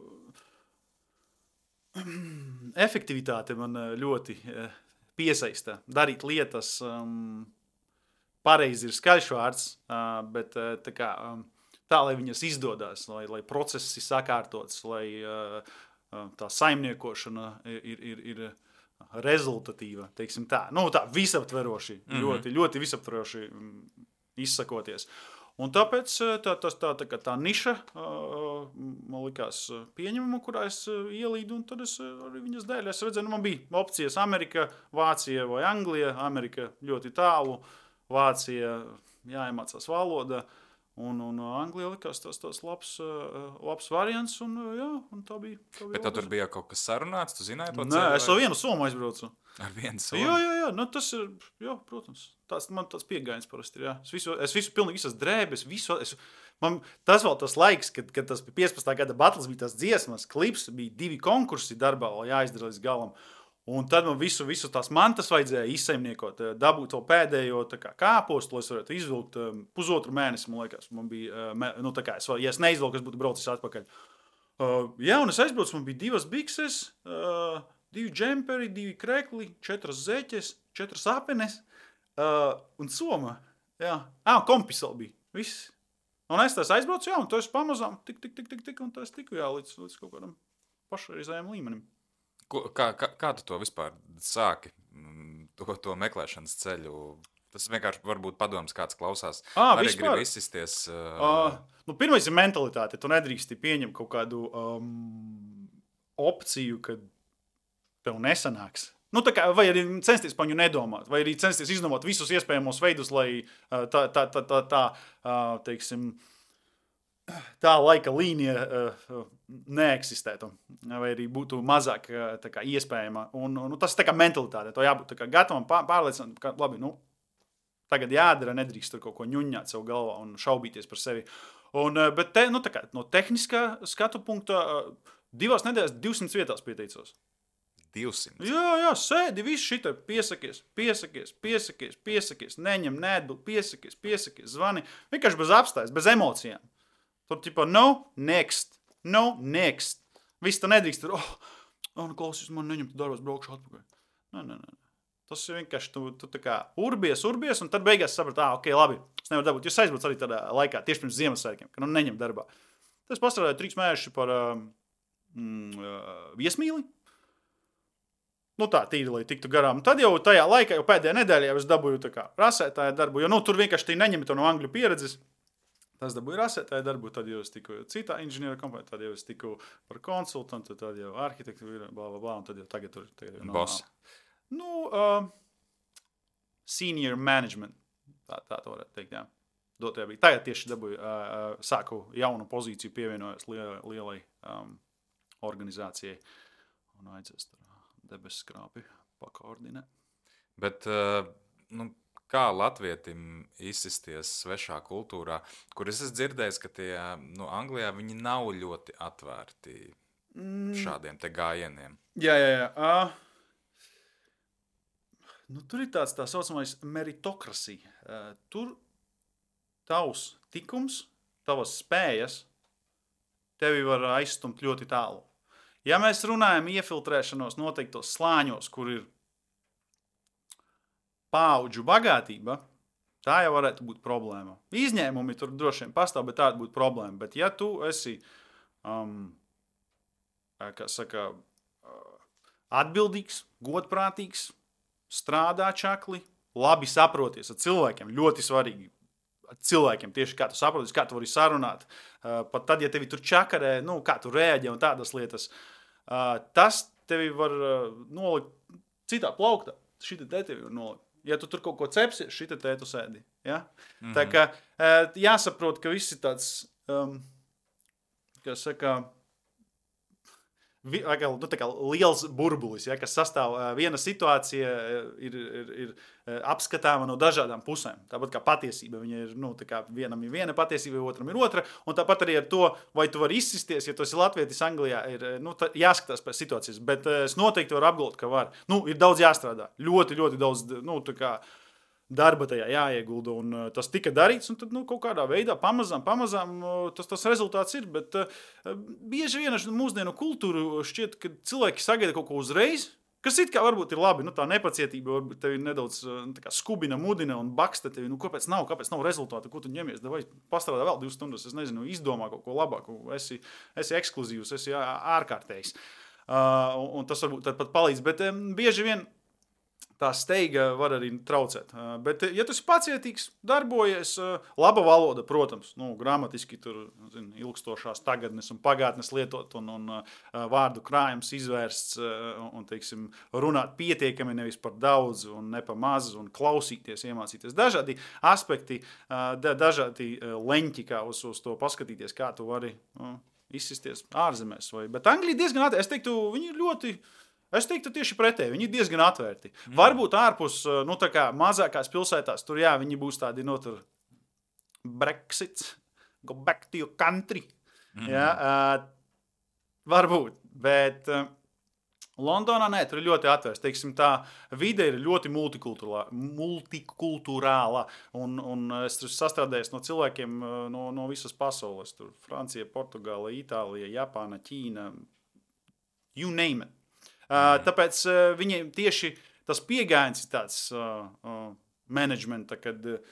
efektivitāte man ļoti piesaista. Darīt lietas, um, pareizi ir skaļš vārds, uh, bet uh, tā kā... Um, tā, lai viņas izdodas, lai, lai process ir sakārtots, lai uh, tā saimniekošana ir, ir, ir rezultatīva, teiksim tā. Nu, tā visaptveroši, mm-hmm. ļoti, ļoti visaptveroši izsakoties. Un tāpēc tā, tā, tā, tā, tā niša, uh, man likās pieņemama, kurā es ielīdu, un tad es arī viņas dēļ. Es redzēju, nu, man bija opcijas Amerika, Vācija vai Anglija. Amerika ļoti tālu, Vācija jāiemācās valoda. Un, un Anglijā likās tas, tas labs, labs variants, un, jā, un tā bija. Tā bija
Bet tad tur bija kaut kas sarunāts, tu zināji to
ceļu? Nē, es ar vienu somu aizbraucu.
Ar vienu somu?
Jā, jā, jā, nu tas ir, jā, protams, tās, man tāds piegājiens parasti ir, jā. Es visu, es visu pilnīgi visas drēbes, visu, es, man, tas vēl tas laiks, kad, kad tas piecpadsmitā gada battles bija tās dziesmas, klips, bija divi konkursi darbā, lai jāizdara līdz galam. Un tad man visu, visu tās mantas vajadzēja izsaimniekot, dabūt to pēdējo tā kā kāpostu, lai es varētu izvilkt pusotru mēnesi, man liekas. Man bija, nu tā kā, es, ja es neizvilku, es būtu braucis atpakaļ. Uh, jā, un es aizbraucu, man bija divas bikses, uh, divi džemperi, divi krekli, četras zeķes, četras apenes uh, un soma. Jā, ah, kompis vēl bija, viss. Un es tās aizbraucu, jā, un to es pamazām tik, tik, tik, tik, tik, un tā es tiku, jā, līdz, līdz kaut kādam pašreizējiem līmenim.
Kā, kā, kā tu to vispār sāki, to, to meklēšanas ceļu? Tas vienkārši varbūt padoms, kāds klausās.
À,
arī
vispār,
grib izsisties. Uh...
Uh, nu, pirmais ir mentalitāte. Tu nedrīksti pieņemt kaut kādu um, opciju, kad tev nesanāks. Nu, tā kā, vai arī censties par viņu nedomāt, vai arī censties izdomāt visus iespējamos veidus, lai uh, tā, tā, tā, tā, tā uh, teiksim, tā laika līnija uh, neeksistētu, vai arī būtu mazāk uh, tā kā iespējama. Un, un tas ir tā kā mentalitāte. To jābūt tā kā gatavam pārliecināt, ka labi, nu, tagad jādara, nedrīkst tur kaut ko ņuņņāt sev galvā un šaubīties par sevi. Un, uh, bet te, nu, tā kā, no tehniskā skatu punkta uh, divās nedēļas divsimt vietās pieteicos.
divsimt?
Jā, jā, sēdi, viss šita, piesakies, piesakies, piesakies, piesakies, neņem, neatbild, piesakies, piesakies, zvani. Vienkārši bez apstājas, bez emocijām. Tur tipa, no, next, no, next. Viss tā nedrīkst, tur, oh, oh, nu klausies, man neņem, tu darbos braukšu atpakaļ. Nē, nē, nē. Tas ir vienkārši, tu, tu tā kā urbies, urbies, un tad beigās saprat, ā, ok, labi, es nevaru dabūt. Jūs aizbrauc arī tādā laikā, tieši pirms Ziemassvētkiem, ka nu neņem darbā. Tas pastrādāju trīs mēneši par uh, mm, viesmīli. Nu tā, tīri, lai tiktu garām. Tad jau tajā laikā, jau pēdējā nedēļā, es dabūju tā kā rasētāju darbu, jo nu tur vienkārši tī neņem to no angļu pieredzes. Tas dabūja rasētāju darbu, tad jau es tiku citā inženieru kompānijā, tad jau es tiku par konsultantu, tad jau arhitektu, bla, bla, bla, un tad jau tagad tur... Tagad jau
Boss.
Nu, uh, senior management. Tā, tā to varētu teikt, jā. Dotajā brīdī. Tagad tieši dabūju, uh, sāku jaunu pozīciju, pievienojos lielai, lielai um, organizācijai. Un aizies tur debesu skrāpi pakoordinē.
Bet, uh, nu, kā latvietim izsisties svešā kultūrā, kur es esmu dzirdējis, ka tie, nu, Anglijā viņi nav ļoti atvērti mm. šādiem te gājieniem?
Jā, jā, jā. Uh, nu, tur ir tāds tā saucamais meritokrasija. Uh, tur tavs tikums, tavas spējas tevi var aizstumt ļoti tālu. Ja mēs runājam iefiltrēšanos noteiktos slāņos, kur ir paudžu bagātība, tā jau varētu būt problēma. Izņēmumi tur droši vien pastāv, bet tā būtu problēma. Bet ja tu esi, um, kā saka, atbildīgs, godprātīgs, strādā čakli, labi saproties ar cilvēkiem, ļoti svarīgi. Cilvēkiem tieši kā tu saprotis, kā tu vari sarunāt, uh, pat tad, ja tevi tur čakarē, nu, kā tu rēģē un tādas lietas, uh, tas tevi var uh, nolikt citā plauktā. Šita te tevi var nolikt. Ja tu tur kaut ko cepsies, šita te tu sēdi. Ja? Mm-hmm. Tā kā uh, jāsaprot, ka viss ir tāds, um, kā saka, vi, nu, tā kā liels burbulis, ja, kas sastāv uh, viena situācija, uh, ir, ir, ir uh, apskatāma no dažādām pusēm. Tāpat kā patiesība, viņa ir, nu, tā kā vienam ir viena patiesība, otram ir otra, un tāpat arī ar to, vai tu vari izsisties, ja tu esi latvietis Anglijā, ir, nu, tā, jāskatās pēc situācijas, bet uh, es noteikti varu apgalvot, ka var. Nu, ir daudz jāstrādā, ļoti, ļoti daudz, nu, tā kā darba tajā jāiegulda, un uh, tas tika darīts, un tad, nu, kaut kādā veidā pamazām, pamazām uh, tas, tas rezultāts ir, bet uh, bieži vien ar mūsdienu kultūru šķiet, ka cilvēki sagaida kaut ko uzreiz, kas it kā varbūt ir labi, nu, tā nepacietība varbūt tevi nedaudz uh, tā kā skubina, mudina un baksta tevi, nu, kāpēc nav, kāpēc nav rezultāta, ko tu ņemies, vai pastrādā vēl divas stundas, es nezinu, izdomā kaut ko labāku, esi, esi ekskluzīvs, esi ārkārtējs, uh, un, un tas varbūt tad pat palīdz, bet um, bieži vien tā steiga var arī traucēt. Bet, ja tu esi pacietīgs, darbojies, laba valoda, protams, nu, gramatiski tur, zin, ilgstošās tagadnes un pagātnes lietot un, un vārdu krājums izvērsts un, teiksim, runāt pietiekami nevis par daudz un ne pa maz un klausīties, iemācīties. Dažādi aspekti, dažādi leņķi, kā uz, uz to paskatīties, kā tu vari nu, izsisties ārzemēs. Vai. Bet Anglija diezgan atvērta. Es teiktu, viņi ļoti... Es teiktu tieši pretēji, viņi ir diezgan atvērti. Mm. Varbūt ārpus, nu tā kā mazākās pilsētās, tur jā, viņi būs tādi, no tur Brexits, go back to your country. Mm. Jā, uh, varbūt, bet uh, Londonā nē, tur ir ļoti atvērts. Teiksim, tā vide ir ļoti multikulturāla, multikulturāla un, un es tur sastrādējos no cilvēkiem no, no visas pasaules. Tur Francija, Portugāla, Itālija, Japāna, Ķīna, you name it. Uh, tāpēc uh, viņiem tieši tas piegājiens ir tāds uh, uh, menedžmenta, kad uh,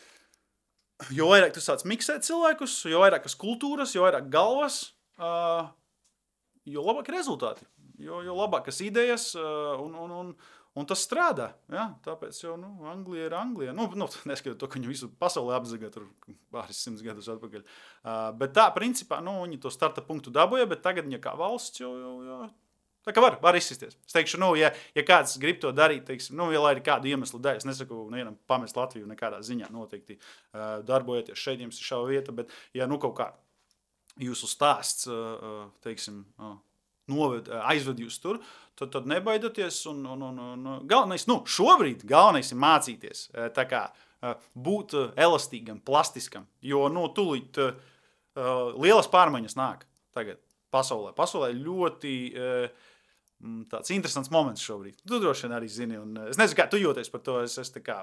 jo vairāk tu sāc miksēt cilvēkus, jo vairākas kultūras, jo vairāk galvas, uh, jo labāk rezultāti, jo, jo labākas idejas uh, un, un, un, un tas strādā. Ja? Tāpēc jau nu, Anglija ir Anglija. Nu, nu, neskatot to, ka viņi visu pasauli apzaga tur pāris simts gadus atpakaļ. Uh, bet tā, principā, nu, viņi to starta punktu dabūja, bet tagad viņa kā valsts jau, jau, jau tā kā var, var izsisties. Es teikšu, nu, ja, ja kāds grib to darīt, teiksim, nu, ja lai ir kādu iemeslu dēļ, es nesaku, nevienam pamest Latviju nekādā ziņā noteikti uh, darbojoties šeit, jums ir šāva vieta, bet ja nu kaut kā jūsu stāsts, uh, teiksim, uh, noved, uh, aizved jūs tur, tad, tad nebaidoties un, un, un, un galvenais, nu, šobrīd galvenais ir mācīties, uh, tā kā uh, būt uh, elastīgam, plastiskam, jo, nu, tūlīt uh, uh, lielas pārmaiņas nāk tagad pasaulē. Pasaulē ļoti uh, tāds interesants moments šobrīd. Tu droši vien arī zini, un es nezinu, kā tu jūties par to, es, es tā kā,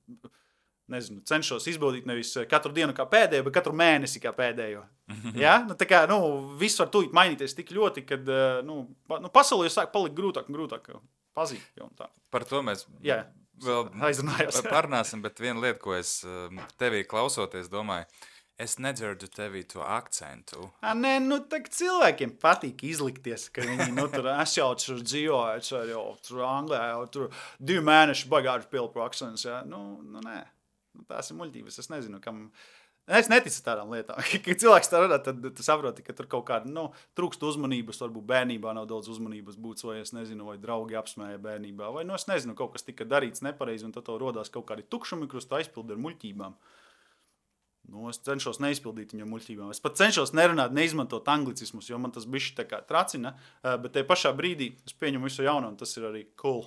nezinu, cenšos izbaudīt nevis katru dienu kā pēdējo, bet katru mēnesi kā pēdējo. Ja? Nu, tā kā, nu, viss var tūlīt mainīties tik ļoti, kad, nu, nu pasaulē jau sāk palikt grūtāk un grūtāk pazīt. Jo, tā.
Par to mēs
Jā,
vēl
aizrunājos.
Parunāsim, bet viena lieta, ko es tevī klausoties, domāju, es nedzirdu tevī to akcentu.
A, nē, nu, tā cilvēkiem patīk izlikties, ka viņi, nu, tur, es jau tur dzīvoju, es jau tur Anglijā, jau tur divi mēneši bagāžu pilpu akcents, jā. Nu, nu, nē, nu, tās ir muļķības, es nezinu, kam, Es neticu tādām lietām. Kad cilvēks tā runā, tad tu saproti, ka tur kaut kāda nu, trūkst uzmanības, varbūt bērnībā nav daudz uzmanības būts, vai es nezinu, vai draugi apsmēja bērnībā, vai nu es nezinu, kaut kas tika darīts nepareizi, un tad tev rodās kaut kādi tukšumi, kurus tu aizpildi ar muļķībām. Nu, es cenšos neizpildīt viņu muļķībām. Es pat cenšos nerunāt, neizmantot anglicismus, jo man tas bišķi tā kā tracina, bet te pašā brīdī es pieņemu visu jaunu, un tas ir arī cool.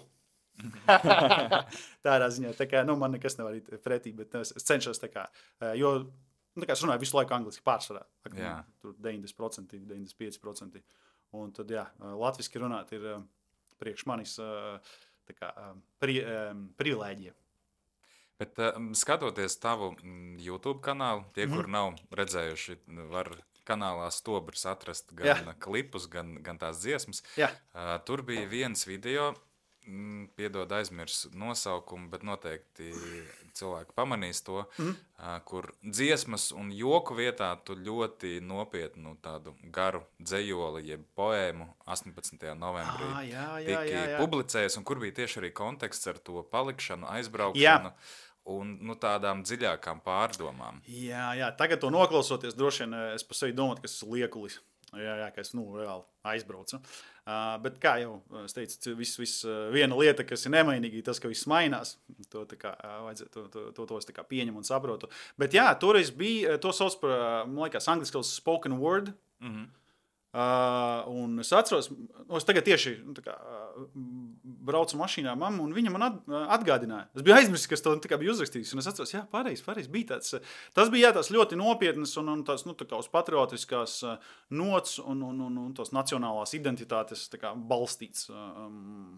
Tādā ziņā, tā kā, nu, man nekas nevar īt pretī, bet es, es cenšos tā kā, jo, nu, tā kā es runāju visu laiku angliski pārsvarā, tā kā, tur deviņdesmit procenti, deviņdesmit pieci procenti, un tad, jā, latviski runāt ir priekš manis tā kā pri, privilēģija.
Bet um, skatoties tavu YouTube kanālu, tie, mm-hmm. kur nav redzējuši, var kanālā Stobrs atrast gan jā. klipus, gan, gan tās dziesmas.
Jā.
Uh, tur bija viens video, Mm, piedod aizmirs nosaukumu, bet noteikti cilvēki pamanīs to, mm. uh, kur dziesmas un joku vietā tu ļoti nopietnu tādu garu dzejoli, jeb poēmu astoņpadsmitajā novembrī
ah, jā, jā,
tiki
jā, jā.
publicējies, un kur bija tieši arī konteksts ar to palikšanu, aizbraukšanu. Jā. Un nu, tādām dziļākām pārdomām.
Jā, jā, tagad to noklausoties, droši vien es par sevi domāju, ka es esmu liekulis. Jā, jā, ka es nu, reāli aizbraucu. Uh, bet kā jau es teicu, viss, viss viena lieta, kas ir nemainīga, tas, ka viss mainās. To, tā kā, vajadzētu, to, to, to, to es tā kā pieņemu un saprotu. Bet jā, toreiz bija, to sauc par, man liekas, angliski spoken word. Mm-hmm. Uh, un es atceros, es tagad tieši nu, tā kā, braucu mašīnā mammu, un viņa man at, atgādināja. Es biju aizmirsis, kas to tā kā bija uzrakstījis, un es atceros, jā, pareizi, pareizi, bija tāds, tas bija jā, tās ļoti nopietnas un, un tās, nu, tā kā uz patriotiskās nots un, un, un, un tās nacionālās identitātes tā kā balstīts um,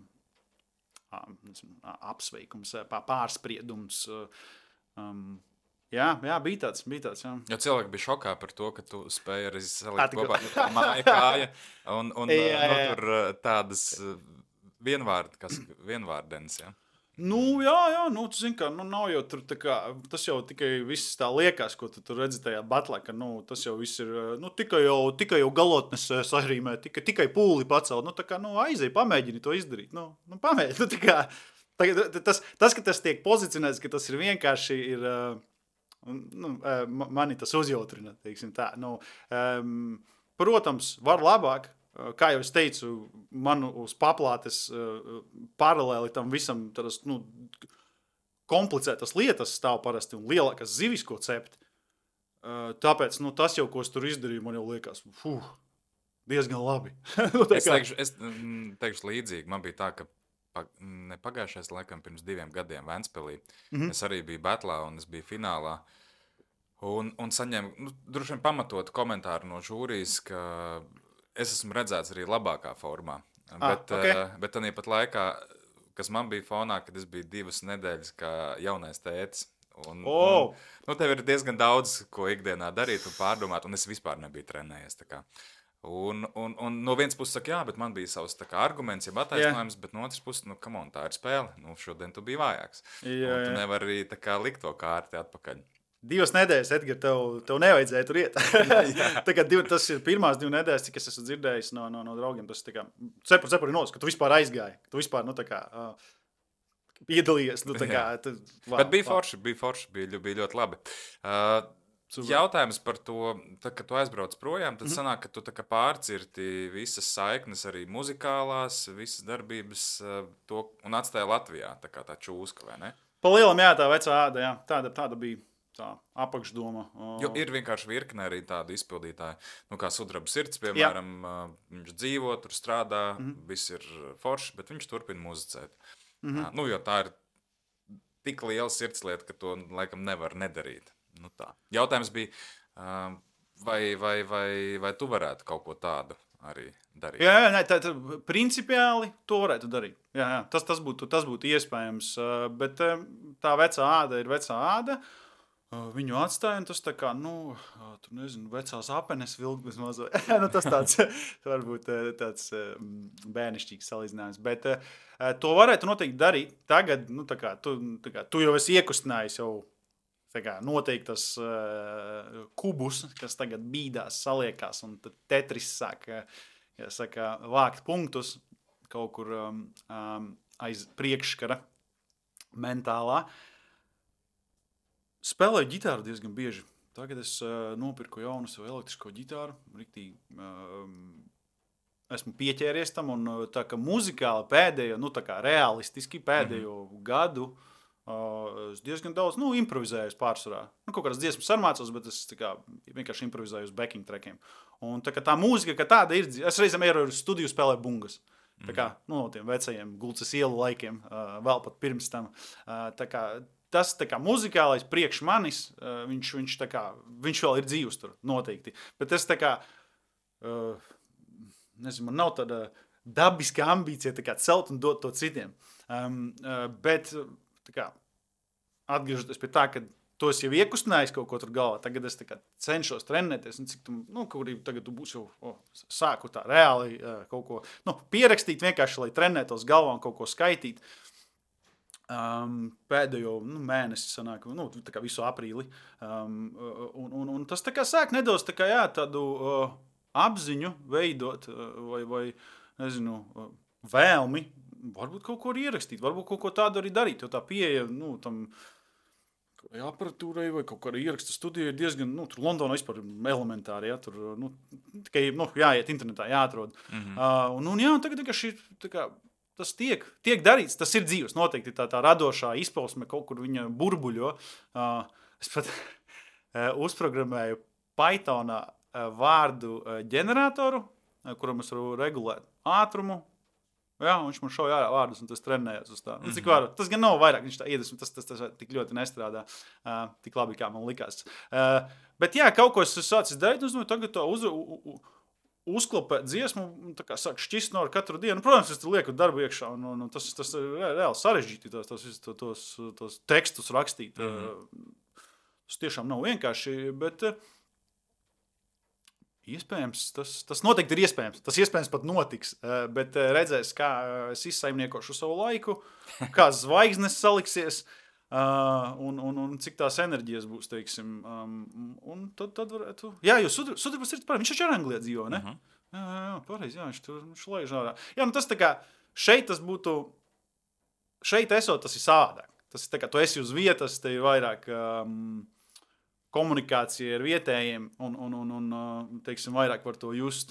apsveikums, pārspriedums, um, Jā, jā, bija tāds, bija tāds, jā.
Jo cilvēki bija šokā par to, ka tu spēji arī salikt kopā māja kāja un, un jā, jā, jā. Nu, tur tādas vienvārd, kas, vienvārdenes, jā.
Nu, jā, jā, nu, tu zini, ka nu, nav jau tur tā kā, tas jau tikai viss tā liekas, ko tu tur redzi tajā batlē, ka, nu, tas jau viss ir, nu, tikai jau, tikai jau galotnes sahrīmē, tikai, tikai pūli pacelt, nu, tā kā, nu, aizēj, pamēģini to izdarīt, nu, nu pamēģini, nu, tā kā, tā, tas, tas, ka tas tiek pozicionēts, ka tas ir vienkārši, ir, nu, mani tas uzjautrina, teiksim tā. Nu, um, protams, var labāk, kā jau es teicu, man uz paplātes uh, paralēli tam visam tādas, nu, komplicētas lietas stāv parasti un lielākas zivis, ko cept. Uh, tāpēc, nu, tas jau, ko es tur izdarīju, man jau liekas, fuh, diezgan labi.
es teikšu, es teikšu līdzīgi, man bija tā, ka ne pagājušais laikam pirms diviem gadiem Ventspilī. Mm-hmm. Es arī biju batlā un es biju finālā. Un, un saņēmu, nu, droši vien pamatot komentāru no žūrijas, ka es esmu redzēts arī labākā formā.
Ah,
bet,
okay.
uh, bet tanī pat laikā, kas man bija fonā, kad es biju divas nedēļas kā jaunais tētis. Un,
oh.
un, nu, tev ir diezgan daudz, ko ikdienā darīt un pārdomāt, un es vispār nebiju trenējies. Tā kā. Un, un, un no vienas puses saka, jā, bet man bija savs tā kā arguments, ja attaisnojums, yeah. bet no otras puses, nu, come on, tā ir spēle. Nu, šodien tu biji vājāks.
Yeah,
tu
yeah.
nevari arī tā kā likt to kārti atpakaļ.
Divas nedēļas, Edgar, tev, tev nevajadzēja tur iet. tā kā div, tas ir pirmās divas nedēļas, cik es esmu dzirdējis no, no, no draugiem. Tas tā kā, cepur, cepur ir nos, ka tu vispār aizgāji. Ka tu vispār, nu, tā kā, uh, piedalījies. Nu, tā kā, tu, wow,
bet bija forši, bija forši, bija, bija ļoti labi. Uh, Jautājums par to, tad, kad tu aizbrauc projām, tad mm-hmm. sanāk, ka tu tā kā pārcirti visas saiknes, arī muzikālās, visas darbības to, un atstāja Latvijā, tā kā tā čūska, vai ne?
Pa lielam, jā, tā vecā āda, jā, tāda, tāda bija tā apakšdoma.
Jo ir vienkārši virkne arī tādu izpildītāju, nu kā Sudraba sirds, piemēram, jā. Viņš dzīvo, tur strādā, mm-hmm. viss ir forši, bet viņš turpina muzicēt. Mm-hmm. Nu, jo tā ir tik liela sirdslieta, ka to, laikam, nevar nedarīt. Nu tā. Jautājums bija, vai, vai, vai, vai tu varētu kaut ko tādu arī darīt?
Jā, jā, tā, tā, principiāli to varētu darīt. Jā, jā, tas, tas, būtu, tas būtu iespējams, bet tā vecā āda ir vecā āda. Viņu atstāja, un tas tā kā, nu, tu nezinu, vecās apenes vilkmes mazo. nu, tas tāds, varbūt tāds bērnišķīgs salīdzinājums. Bet to varētu noteikti darīt. Tagad, nu, tā kā, tu, tā kā, tu jau esi iekustinājis jau kā, noteiktas uh, kubus, kas tagad bīdās, saliekās, un tad Tetris sāk, jāsaka, vākt punktus kaut kur um, um, aiz priekškara mentālā. Spēlēju ģitāru diezgan bieži. tagad es uh, nopirku jaunu savu elektrisko ģitāru. Riktīgi, uh, esmu pieķēries tam, un tā kā muzikāli pēdējo, nu tā kā realistiski pēdējo mm-hmm. gadu, uh, es diezgan daudz, nu, improvizēju pārsvarā. Nu, kaut kādas dziesmas sarmācos, bet es tā kā vienkārši improvizēju uz backing trackiem. Un tā kā tā mūzika, ka tāda ir, es reizēm ieroju uz studiju spēlēt bungas. Tā kā, nu, no tiem vecajiem Gulcas ielu laikiem, uh, vēl pat pirms tam. Uh, tā kā, tas tā kā muzikālais priekš manis, uh, viņš, viņš, tā kā, viņš vēl ir dzīvs tur, noteikti. Bet es tā kā, uh, nezinu, man nav tāda dabiska ambīcija tā kā celt un dot to citiem. Um, uh, bet, tā kā, atgriežoties pie tā, ka to es jau iekustinājis kaut ko tur galvā, tagad es tā kā cenšos trenēties, un cik tu, nu, kaut arī tagad tu būsi jau, oh, sāku tā reāli uh, kaut ko, nu, pierakstīt vienkārši, lai trenētos galvā un kaut ko skaitīt. Um, pēdējo, nu, mēnesi sanāk, nu, tā kā visu aprīli, um, un, un, un tas tā kā sāk nedaudz tā kā, jā, tādu uh, apziņu veidot, uh, vai, vai, nezinu, uh, vēlmi, varbūt kaut ko ierakstīt, varbūt kaut ko tādu arī darīt, jo tā pieeja, nu, tam, vai aparatūrai, vai kaut kāda ieraksta studija ir diezgan, nu, tur Londonā vispār elementāri, ja, tur, nu, tikai, nu, jāiet internetā, jāatrod. Mm-hmm. Uh, un, un, jā, un tagad, šī, tā kā, tas tiek, tiek darīts, tas ir dzīves, noteikti tā, tā radošā izpausme kaut kur viņa burbuļo. Uh, es pat uh, uzprogrammēju Pythonā uh, vārdu uh, ģeneratoru, uh, kuram es varu regulēt ātrumu. Jā, un viņš man šauja ārā vārdus, un tas trenējās uz tā. Mm-hmm. Cik varu, tas gan nav vairāk, viņš tā iedvesmo, tas, tas, tas tik ļoti nestrādā, uh, tik labi, kā man likās. Uh, bet jā, kaut ko es sācis darīt, un es tagad to uz, u, u, uzklopēt dziesmu, tā kā sāk šķist no ar katru dienu. Protams, es tur lieku darbu iekšā, un, un, un tas, tas ir reāli sarežģīti, tos, tos, tos, tos tekstus rakstīt. Mm-hmm. Uh, tas tiešām nav vienkārši, bet... Uh, Iespējams, tas, tas noteikti ir iespējams. Tas iespējams pat notiks, bet redzēs, kā es izsaimniekošu savu laiku, kā zvaigznes saliksies un, un, un cik tās enerģijas būs, teiksim. Un tad, tad varētu... Jā, jo Sudarbas ir pareizi, viņš taču ar Anglijā dzīvo, ne? Uh-huh. Jā, jā, jā, pareizi, jā, viņš tur šlaiž ārā. Jā, nu tas tā kā, šeit tas būtu, šeit esot, tas ir savādāk. Tas ir tā kā, tu esi uz vietas, te ir vairāk... Um, komunikācija ar vietējiem un, un, un, un teiksim, vairāk var to just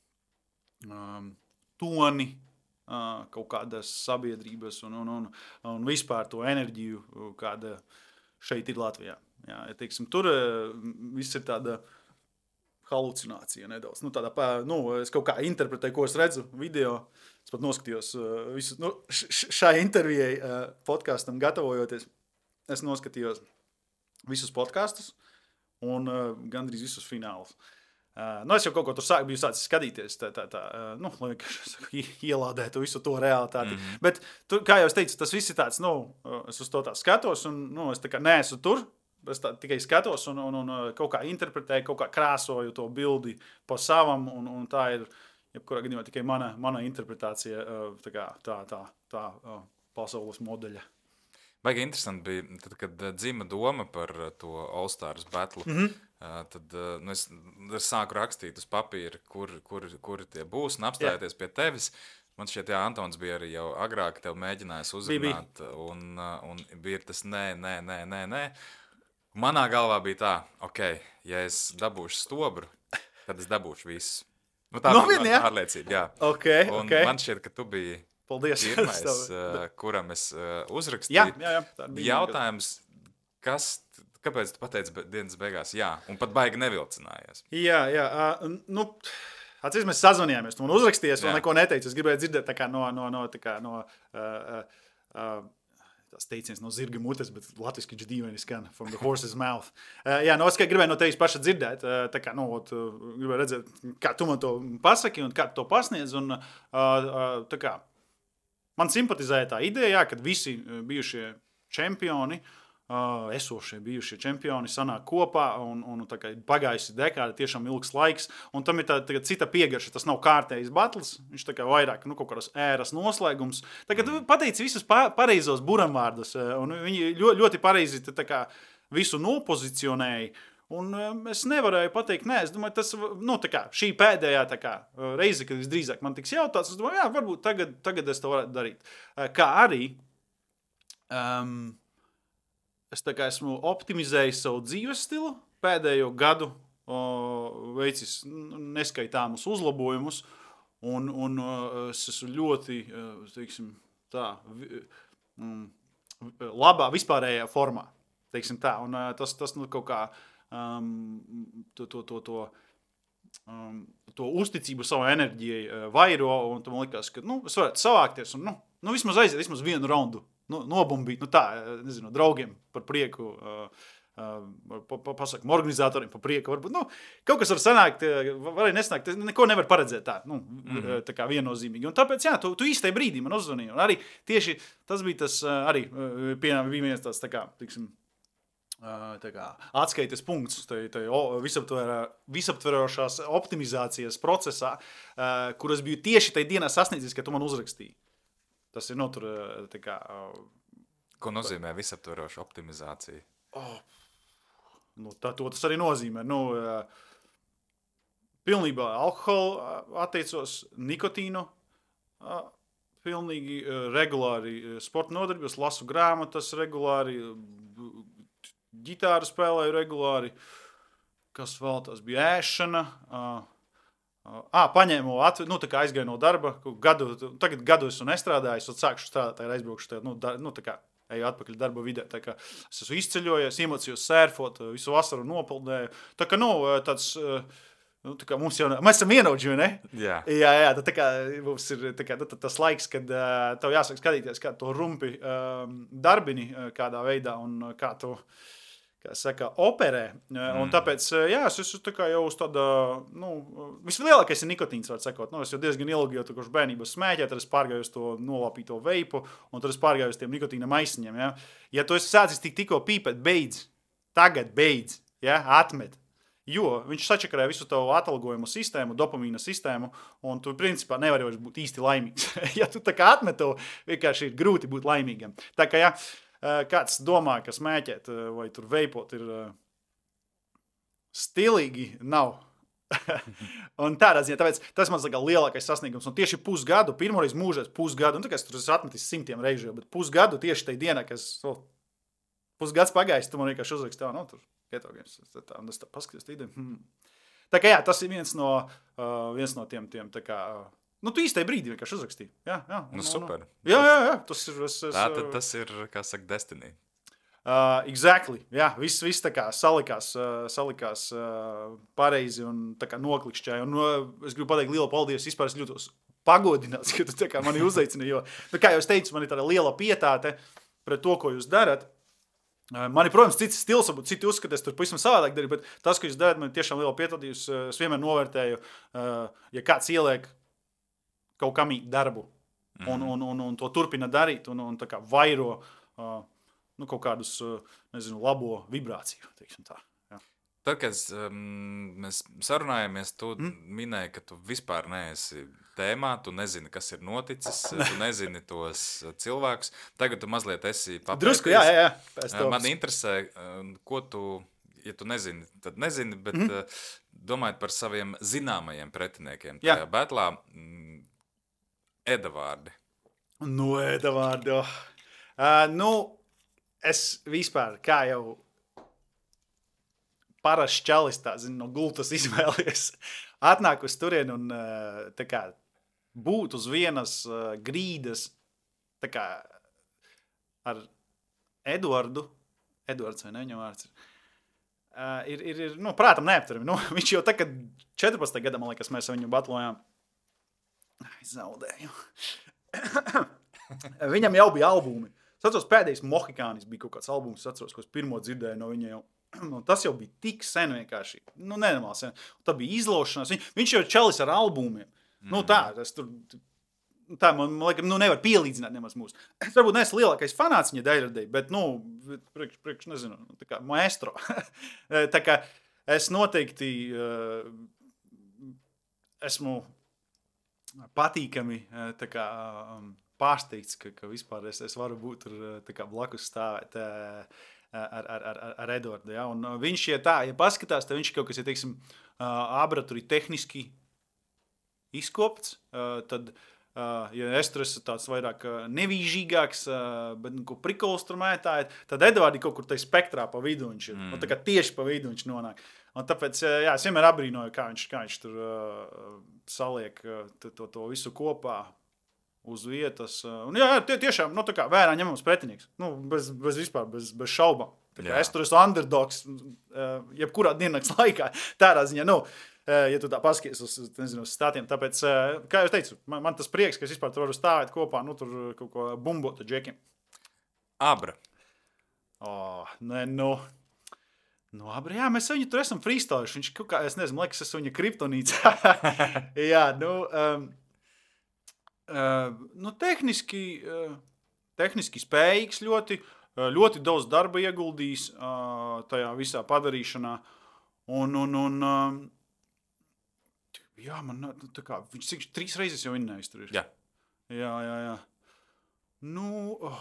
um, toni, uh, kaut kādas sabiedrības un, un, un, un vispār to enerģiju, kāda šeit ir Latvijā. Jā, teiksim, tur uh, viss ir tāda halucinācija nedaudz. Nu, tādā, nu, es kaut kā interpretēju, ko es redzu video. Es pat noskatījos uh, visu, nu, š, šai intervijai uh, podkastam gatavojoties. Es noskatījos visus podkastus un uh, gandrīz visus finālus. Uh, nu, es jau kaut ko tur sāku, biju sācis skatīties, tā, tā, tā, uh, nu, lai vienkārši ielādētu visu to realitāti. Mm-hmm. Bet, tu, kā jau es teicu, tas viss ir tāds, nu, es uz to tā skatos, un, nu, es tā kā neesmu tur, es tā tikai skatos un, un, un kaut kā interpretēju, kaut kā krāsoju to bildi pa savam, un, un tā ir, jebkurā gadījumā tikai mana, mana interpretācija, uh, tā kā tā, tā, tā uh, pasaules modeļa.
Baigi interesanti bija, tad, kad dzima doma par to All Stars Battle, mm-hmm. tad nu, es, es sāku rakstīt uz papīra, kur, kur, kur tie būs un apstājoties yeah. pie tevis. Man šķiet, jā, Antons bija arī jau agrāk tev mēģinājis uzrunāt, un, un bija tas nē, nē, nē, nē, nē. Manā galvā bija tā, ok, ja es dabūšu stobru, tad es dabūšu visu. Nu, tā no, bija mana pārliecība, jā.
Okay,
un
okay.
Man šķiet, ka tu biji...
Paldies.
Pirmais, uh, kuram es uh, uzrakstīju.
Jā, jā, jā.
Jautājums, kas, kāpēc tu pateici dienas beigās jā, un pat baigi nevilcinājies?
Jā, jā. Uh, nu, atcīm mēs sazvanījāmies, tu man uzrakstījies, vēl neko neteici. Es gribēju dzirdēt tā kā no, no, no, tā kā no uh, uh, tās teiciens no zirga mutes, bet latviski viņš dīvaini skan, from the horse's mouth. Uh, jā, no es gribēju no tevis paša dzirdēt, uh, tā kā, nu, ot, uh, gribēju redzēt, kā tu man to pasaki un kā tu to pasniedz, un uh, uh, tā kā, man simpatizēja tā ideja, kad visi bijušie čempioni, uh, esošie bijušie čempioni sanāk kopā un, un tā kā pagājusi dekāda, tiešām ilgs laiks, un tam ir tā, tā cita piegarša, tas nav kārtējs battles, viņš tā kā vairāk, nu, kaut kādas ēras noslēgums. Tā kā tu pateici visus pareizos buramvārdus, un viņi ļoti, ļoti pareizi tā kā visu nopozicionēja. Un es nevarēju pateikt, nē, es domāju, tas, nu, tā kā, šī pēdējā tā kā reize, kad visdrīzāk man tiks jautāts, es domāju, jā, varbūt tagad, tagad es to varētu darīt. Kā arī, um, es tā kā esmu optimizējis savu dzīves stilu pēdējo gadu o, veicis neskaitāmus uzlabojumus, un, un es esmu ļoti, teiksim, tā, um, labā vispārējā formā, teiksim tā, un tas, tas nu, kaut kā um, to, to, to, to, um, to uzticību savu enerģijai vairo, un tam likās, ka, nu, es varētu savākties, un, nu, nu vismaz aiziet, vismaz vienu raundu, nu, nobumbīt, nu tā, nezinu, draugiem par prieku, uh, uh, pa, pa, pasakam, organizatoriem par prieku, varbūt, nu, kaut kas var sanākt, var arī nesnākt, neko nevar paredzēt tā, nu, mm-hmm. tā kā viennozīmīgi, un tāpēc, jā, tu, tu īstai brīdī man uzzvanīji, un arī tieši tas bija tas, arī, piemēram, bija viens tāds, tā kā, tiksim, tā kā atskaites punkts tai, tai visaptverošās optimizācijas procesā, kuras biju tieši tai dienā sasniedzis, ka tu man uzrakstīji. Tas ir, nu, tur, tā kā...
Ko nozīmē visaptveroša optimizācija?
Oh, nu, tā, to tas arī nozīmē. Nu, pilnībā alkoholu atteicos, nikotīnu, pilnīgi regulāri sporta nodarbības, lasu grāmatas regulāri, ģitāru spēlēju regulāri, kas vēl tas bija ēšana, ā, paņēmu, atve, nu, tā kā aizgāju no darba, gadu, tagad gadu esmu nestrādājis, un sākšu strādāt, tā ir aizbraukšu, tā, nu, da, nu, tā kā eju atpakaļ darba vidē, tā kā es esmu izceļojies, iemācījos sērfot, visu vasaru nopildēju, tā kā, nu, tāds, nu, tā kā mums jau, mēs esam vienaudži, vai ne?
Jā.
Jā, jā, tā kā mums ir tā kā, tas laiks, kad uh, tev jāsāk skatīties, kā to rumpi um, darbini uh, kādā veidā un kā tu, kā saka, operē. Mm. Un tāpēc, jā, es esmu tā kā jau uz tāda, nu, vislielākais ir nikotīns, var sakot. Nu, es jau diezgan ilgi jau tā koši bērnības smēķē, tad es pārgāju uz to nolapīto veipu, un tad es pārgāju uz tiem nikotīna maisiņiem, ja. Ja tu esi sācis tik tikko pīpēt, beidz, tagad beidz, ja, atmet. Jo viņš sačakarē visu tavu atalgojumu sistēmu, dopamīna sistēmu, un tu principā nevari vairs būt īsti laimīgs. Ja tu tā kā atmet to, vienkārši ir grūti būt laimīgam. Tā kā, ja kāds domā, ka smēķēt vai tur veipot ir stilīgi, nav. Un tādā ziņā, tāpēc tas mans lielākais sasniegums. Un tieši pusgadu, pirmoreiz mūžēs pusgadu, un tā kā es tur esmu atmetis simtiem reižu, bet pusgadu tieši tajā dienā, kas oh, pusgads pagājis, tu man vienkārši uzrakst, tā, nu, tur Ketogens, tā, un es tā paskatījos, tā, hmm. tā kā jā, tas ir viens no, uh, viens no tiem, tiem, tā kā, uh, nu, tu īstai brīdī vienkārši uzrakstīji. Jā, jā.
Nu, nu super.
Jā, jā, jā. Tas ir, es, es,
tā tad tas ir, kā saka, destiny.
Uh, exactly. Jā, viss, viss tā kā salikās, uh, salikās uh, pareizi un tā kā noklikšķēja. Un uh, es gribu pateikt lielu paldies, vispār es jūtos pagodināts, ka tu tā kā mani uzaicināji, jo, nu, kā jau es teicu, man ir tāda liela pietāte pret to, ko jūs darat. Mani, protams, cits stils, varbūt citi uzskatās, tur pavisam savādāk darīt, bet tas, ko jūs darat, man tiešām liela pietātījus. Es vienmēr novērtēju, ja kāds ieliek kaut kamī darbu un, mm. un, un, un to turpina darīt un, un tā kā vairo nu, kaut kādus, nezinu, labo vibrāciju, teiksim tā. Jā.
Tad, kad um, mēs sarunājamies, tu mm? minēji, ka tu vispār neesi tēmā, tu nezini, kas ir noticis, tu nezini tos cilvēkus. Tagad tu mazliet esi papētījis.
Drusku, jā, jā, jā.
Man interesē, ko tu, ja tu nezini, tad nezini, bet mm. domājot par saviem zināmajiem pretiniekiem tajā jā. Betlā, Edavārdi.
Nu, Edavārdi, oh. uh, nu, es vispār, kā jau parasts čalis, tā, zinu, no gultas izvēlies, atnāk uz turien un tā kā būt uz vienas uh, grīdas, tā kā ar Eduardu, Eduards vai ne, viņam vārds ir, uh, ir, ir, ir, nu, prātam neaptarami. Nu, viņš jau tā, kad četrpadsmitajā gadā, man liekas, mēs viņu batlojām, ai, zaudēju. Viņam jau bija albumi. Es atceros, pēdējais Mohikānis bija kaut kāds albums, es atceros, ko es pirmo dzirdēju no viņa jau. Un tas jau bija tik sen vienkārši, nu, nenormāli sen. Un tā bija izlaušanās. Viņ, viņš jau čalis ar albumiem. Mm. Nu, tā, tas tur, tā, man, man liekas, nu, nevar pielīdzināt nemaz mūs. Es varbūt neesmu lielākais fanāts viņa Dairadei, bet, nu, priekš, priekš, nezinu, tā kā maestro. Tā kā es noteikti uh, esmu patīkami, tā kā, um, pārsteigts, ka, ka vispār es, es varu būt tur, tā kā blakus stāvēt uh, ar, ar, ar, ar Eduardu, ja, un viņš, ja tā, ja paskatās, tad viņš kaut kas, ja teiksim, uh, abra tur ir tehniski izkopts, uh, tad Uh, ja Esters ir tāds vairāk uh, nevīžīgāks, uh, bet nu, ko prikols tur mētāja, tad Edvardi kaut kur tai spektrā pa vidu viņš ir. Mm. Un tā kā tieši pa vidu viņš nonāk. Un tāpēc, uh, jā, es vienmēr abrīnoju, kā viņš, kā viņš tur uh, saliek uh, to, to visu kopā uz vietas. Uh, un jā, jā, tie tiešām, nu tā kā vērā ņemams pretinieks. Nu, bez, bez vispār, bez, bez šaubām. Tā kā es tur esmu underdogs, uh, jebkurā diennakts laikā. Tādā ziņā, nu, ja tu tā paskaties uz, nezinu, uz statiem. Tāpēc, kā jau teicu, man, man tas prieks, ka es vispār tur varu stāvēt kopā, nu, tur kaut ko bumbot ar džekiem.
Abra.
Oh, nē, nu. Nu, Abra, jā, mēs viņu tur esam freestājuši. Viņš kaut kā, es nezinu, liekas, es viņa kriptonīts. jā, nu, um, uh, nu, tehniski, uh, tehniski spējīgs ļoti, uh, ļoti daudz darba ieguldījis uh, tajā visā padarīšanā. Un, un, un, um, jā, man tā kā, viņš cik trīs reizes jau vinnējis tur ir.
Jā.
Jā, jā, jā. Nu, oh.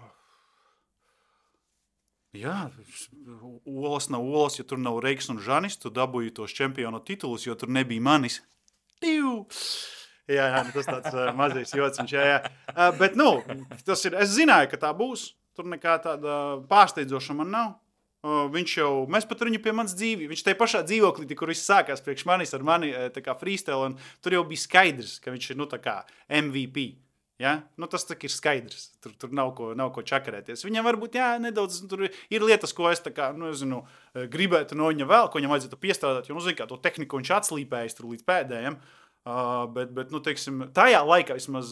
Jā, olas nav olas, ja tur nav Reiks un Žanis, tu dabūji tos čempionu titulus, jo tur nebija manis. Tiu! Jā, jā, tas tāds uh, mazais jociņš, jā, jā. Uh, bet, nu, tas ir, es zināju, ka tā būs, tur nekā tāda pārsteidzoša man nav. Uh, viņš jau, mēs pat viņu pie manas dzīvi, viņš tai pašā dzīvoklī, kur viss sākās priekš manis ar mani, tā kā freestyle, un tur jau bija skaidrs, ka viņš ir, nu, tā kā M V P, ja? Nu, tas tā ir skaidrs, tur, tur nav, ko, nav ko čakarēties. Viņam varbūt, jā, nedaudz, tur ir lietas, ko es tā kā, nu, es zinu, gribētu no viņa vēl, ko viņam vajadzētu piestrādāt, jo, nu, zin kā, to tehniku viņš atslīpējis tur līdz pēdējiem, uh, bet, bet, nu, teiksim, tajā laikā vismaz,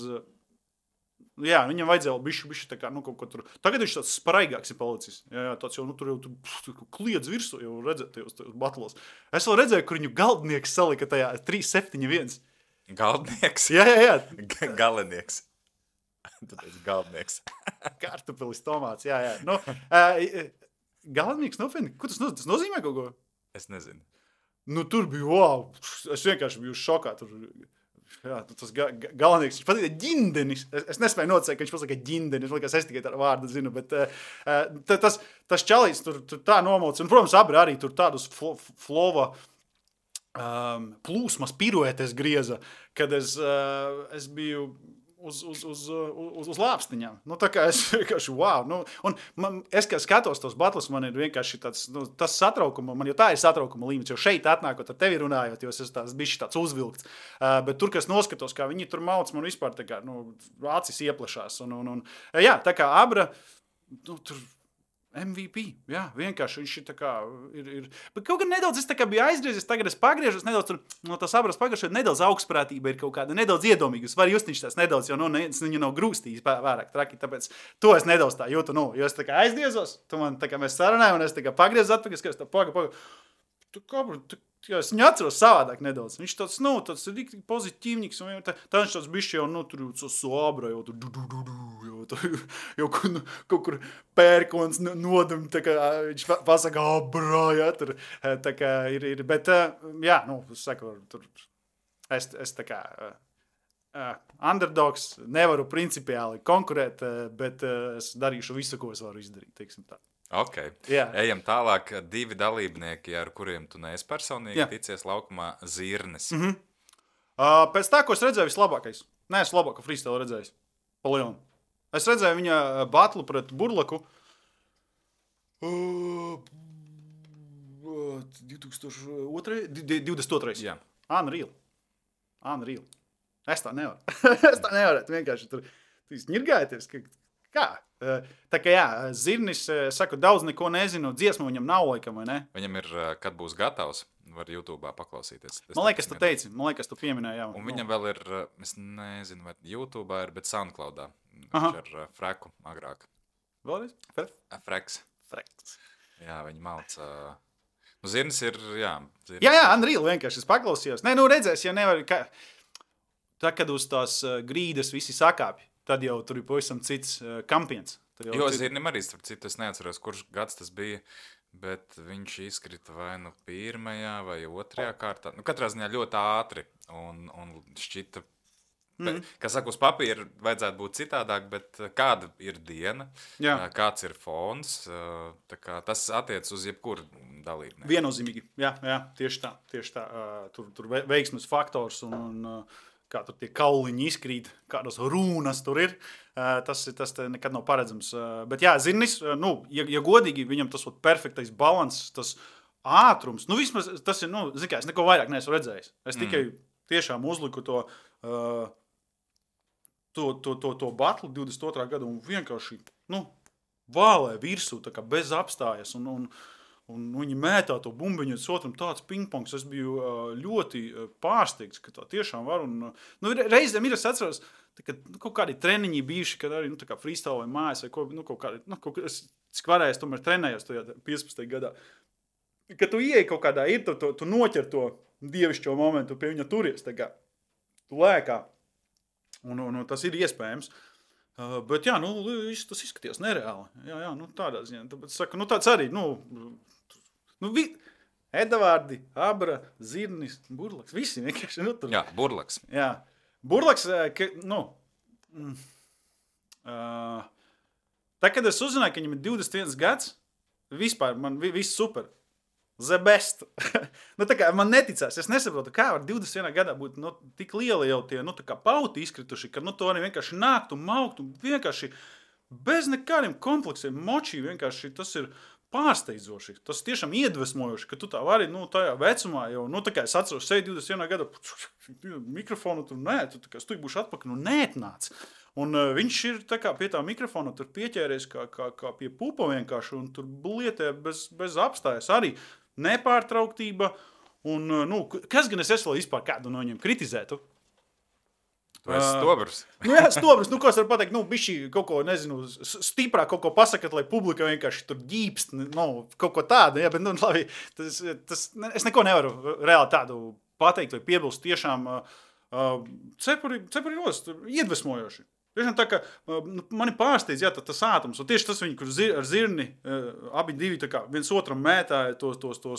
jā, viņam vajadzēja bišķi, bišķi tā kā, nu, kaut ko tur. Tagad viņš tāds spraigāks ir palicis. Jā, jā, tāds jau, nu, tur jau tur, tur kliedz virsu, jau redzēt tajos, tajos batlos. Es vēl redzēju, kur viņu galdnieks salika tajā trīs septiņi viens.
Galdnieks?
Jā, jā, jā.
G galenieks. Tu teici galdnieks.
Kartupelis tomāts, jā, jā. Nu, uh, galdnieks, nopietni, ko tas, no, tas nozīmē kaut ko?
Es nezinu.
Nu, tur bija, wow, es vienkārši biju šokā, tur... Jā, tas ga, ga, galvenais, viņš patīk ģindenis. Es, es nespēju nocēt, ka viņš pasaka ģindenis. Man liekas, es tikai tādu vārdu zinu, bet uh, tas, tas čalīs tur, tur tā nomoc. Un, protams, Abra arī tur tādus flo, flova um, plūsmas piruetes grieza, kad es, uh, es biju uz, uz, uz, uz, uz lāpstiņām. Nu, tā kā es vienkārši, wow. Nu, un man, es, kā skatos tos batlus, man ir vienkārši tāds, nu, tas satraukuma, man jau tā ir satraukuma līmenis, jo šeit atnākot ar tevi runājot, jo es esmu tāds bišķi tāds uzvilkts. Uh, bet tur, kas noskatos, kā viņi tur mauc, man vispār tā kā, nu, acis ieplešās. Un, un, un, jā, tā kā Abra, nu, tur M V P, jā, vienkārši viņš ir tā kā, ir, ir, bet kaut gan nedaudz es tā kā biju aizgriezies, tagad es pagriežos nedaudz tur, no tas Abras pagaršot, nedaudz augstprātība ir kaut kāda, nedaudz iedomīga, es varu just viņš tās nedaudz, jo, nu, ne, viņu nav grūstījis vairāk traki, tāpēc to es nedaudz tā jūtu, nu, jo es tā kā aizgriezos, tu man tā kā mēs sarunājam, un es tā kā pagriezu atpakaļ, es tā paga, paga, tu kā, tu, jā, es viņu atceros savādāk nedaudz, viņš tāds, nu, tāds rīktīgi pozitīvniks, un tā, tā viņš tāds bišķi jau, nu, tur jau so Abra, jau tur, du, du, du, du, jau tur, jau nu, kaut kur pērkons nodam, tā kā viņš pasaka Abra, jā, tur, tā kā ir, ir, bet, jā, nu, es saku, tur, es, es tā kā, uh, underdogs, nevaru principiāli konkurēt, bet uh, es darīšu visu, ko es varu izdarīt, teiksim tā.
Ok, jā. Ejam tālāk, divi dalībnieki, ar kuriem tu neesi personīgi jā. Ticies laukumā, Zirnis.
Mm -hmm. uh, pēc tā, ko es redzēju vislabākais, ne es labāko freestyle redzējis, pa lielu. Es redzēju viņa batlu pret Burlaku uh, divdesmit otrais Jā. Unreal. Unreal. Es tā nevaru. es tā nevaru. Vienkārši tur ņirgājaties. Kā? Tā kā jā, Zirnis, saku, daudz neko nezinu, dziesmu viņam nav laikam, vai ne?
Viņam ir, kad būs gatavs, var YouTube'ā paklausīties.
Es man liekas, tu teici, man liekas, tu pieminēji, jā.
Un viņam vēl ir, es nezinu, vai YouTube'ā ir, bet SoundCloud'ā. Viņš ar Freku agrāk.
Vēlreiz?
Freks.
Freks.
Jā, viņi malca. Nu, Zirnis ir, jā. Zirnis
jā, jā, Unreal vienkārši, es paklausījos. Nē, nu redzēs, ja nevar, ka... Tā, kad uz tās grīdas visi sakāpj. Tad jau tur ir pavisam cits uh, kampiens.
Jo cit... Zirnim arī, starp citu, es neatceros, kurš gads tas bija, bet viņš izkrita vai nu pirmajā vai otrajā kārtā. Nu, katrā ziņā ļoti ātri un, un šķita, mm. kā saka, uz papīra vajadzētu būt citādāk, bet kāda ir diena, jā. Kāds ir fons, tā kā tas attiec uz jebkuru dalībnieku.
Viennozīmīgi, jā, jā, tieši tā, tieši tā. Tur, tur veiksmes faktors un... un kā tur tie kauliņi izkrīt, kādas rūnas tur ir. Tas, tas nekad nav paredzams. Bet jā, Zirnis, nu, ja, ja godīgi, viņam tas perfektais balans, tas ātrums, nu vismaz tas ir, nu, zin kā, es neko vairāk neesmu redzējis. Es tikai mm. tiešām uzliku to, uh, to, to, to, to batlu divdesmit otrā gada un vienkārši, nu, vālē virsū, tā kā bez apstājas un, un Un viņi mētā to bumbiņu, otram tāds pingpongs. Es biju ļoti pārsteigts, ka tā tiešām var. Un, nu, reizēm ir, es atceros, ka kaut kādi treniņi bijuši, kad arī nu, tā kā freestyle vai mājas vai ko, nu, kaut kādi, nu, kaut, es cik varēju, es tomēr trenējos tajā piecpadsmitajā gadā. Kad tu ieej kaut kādā ir, tu, tu, tu noķer to dievišķo momentu, pie viņa turies, tā kā tu lēkā. Un, un, un tas ir iespējams. Uh, bet jā, nu, tas izskatījās nereāli. Jā, jā, nu, tādā ziņā. Tāpēc saku, nu, tāds arī, nu, nu, vi... Edvardi, Abra, Zirnis, Burlaks, visi vienkārši, nu, tur.
Jā, Burlaks.
Jā, Burlaks, ka, nu, mm, uh, tā, kad es uzzināju, ka viņam ir divdesmit viens gads, vispār man viss super. The best. nu, tā kā man neticās, es nesaprotu, kā var divdesmit vienā gadā būt nu, tik lieli jau tie, nu, tā kā pauti izkrituši, ka, nu, to arī vienkārši nākt un maukt un vienkārši bez nekādiem kompleksiem močī vienkārši tas ir pārsteidzoši. Tas tiešām iedvesmojoši, ka tu tā vari, nu, tajā vecumā jau, nu, tā kā es atceros, sevi divdesmit vienā gada mikrofonu tur nē, tu tā kā stuji būšu atpakaļ, nu, neatnāc. Un uh, viņš ir tā kā pie tā mikrofona tur pieķēries kā, kā, kā pie pupa vienkārši un tur blietē bez, bez apstājas arī. Nepārtrauktība, un, nu, kas gan es esmu vispār kādu no viņiem kritizētu?
Tu esi stobrs.
Uh, nu, jā, stobrs, nu, ko es varu pateikt, nu, bišķi kaut ko, nezinu, stiprāk kaut ko pasakat, lai publika vienkārši tur ģīpst, nu, kaut ko tādu, jā, bet, nu, labi, tas, tas, es neko nevaru reāli tādu pateikt vai piebilst tiešām uh, cepuri, cepuri nost, iedvesmojoši. Tiešām tā, ka nu, mani pārsteidz, jā, tas ātums. Un tieši tas viņi, kur zir, ar Zirni, abi divi tā kā viens otram mētāja tos, tos, tos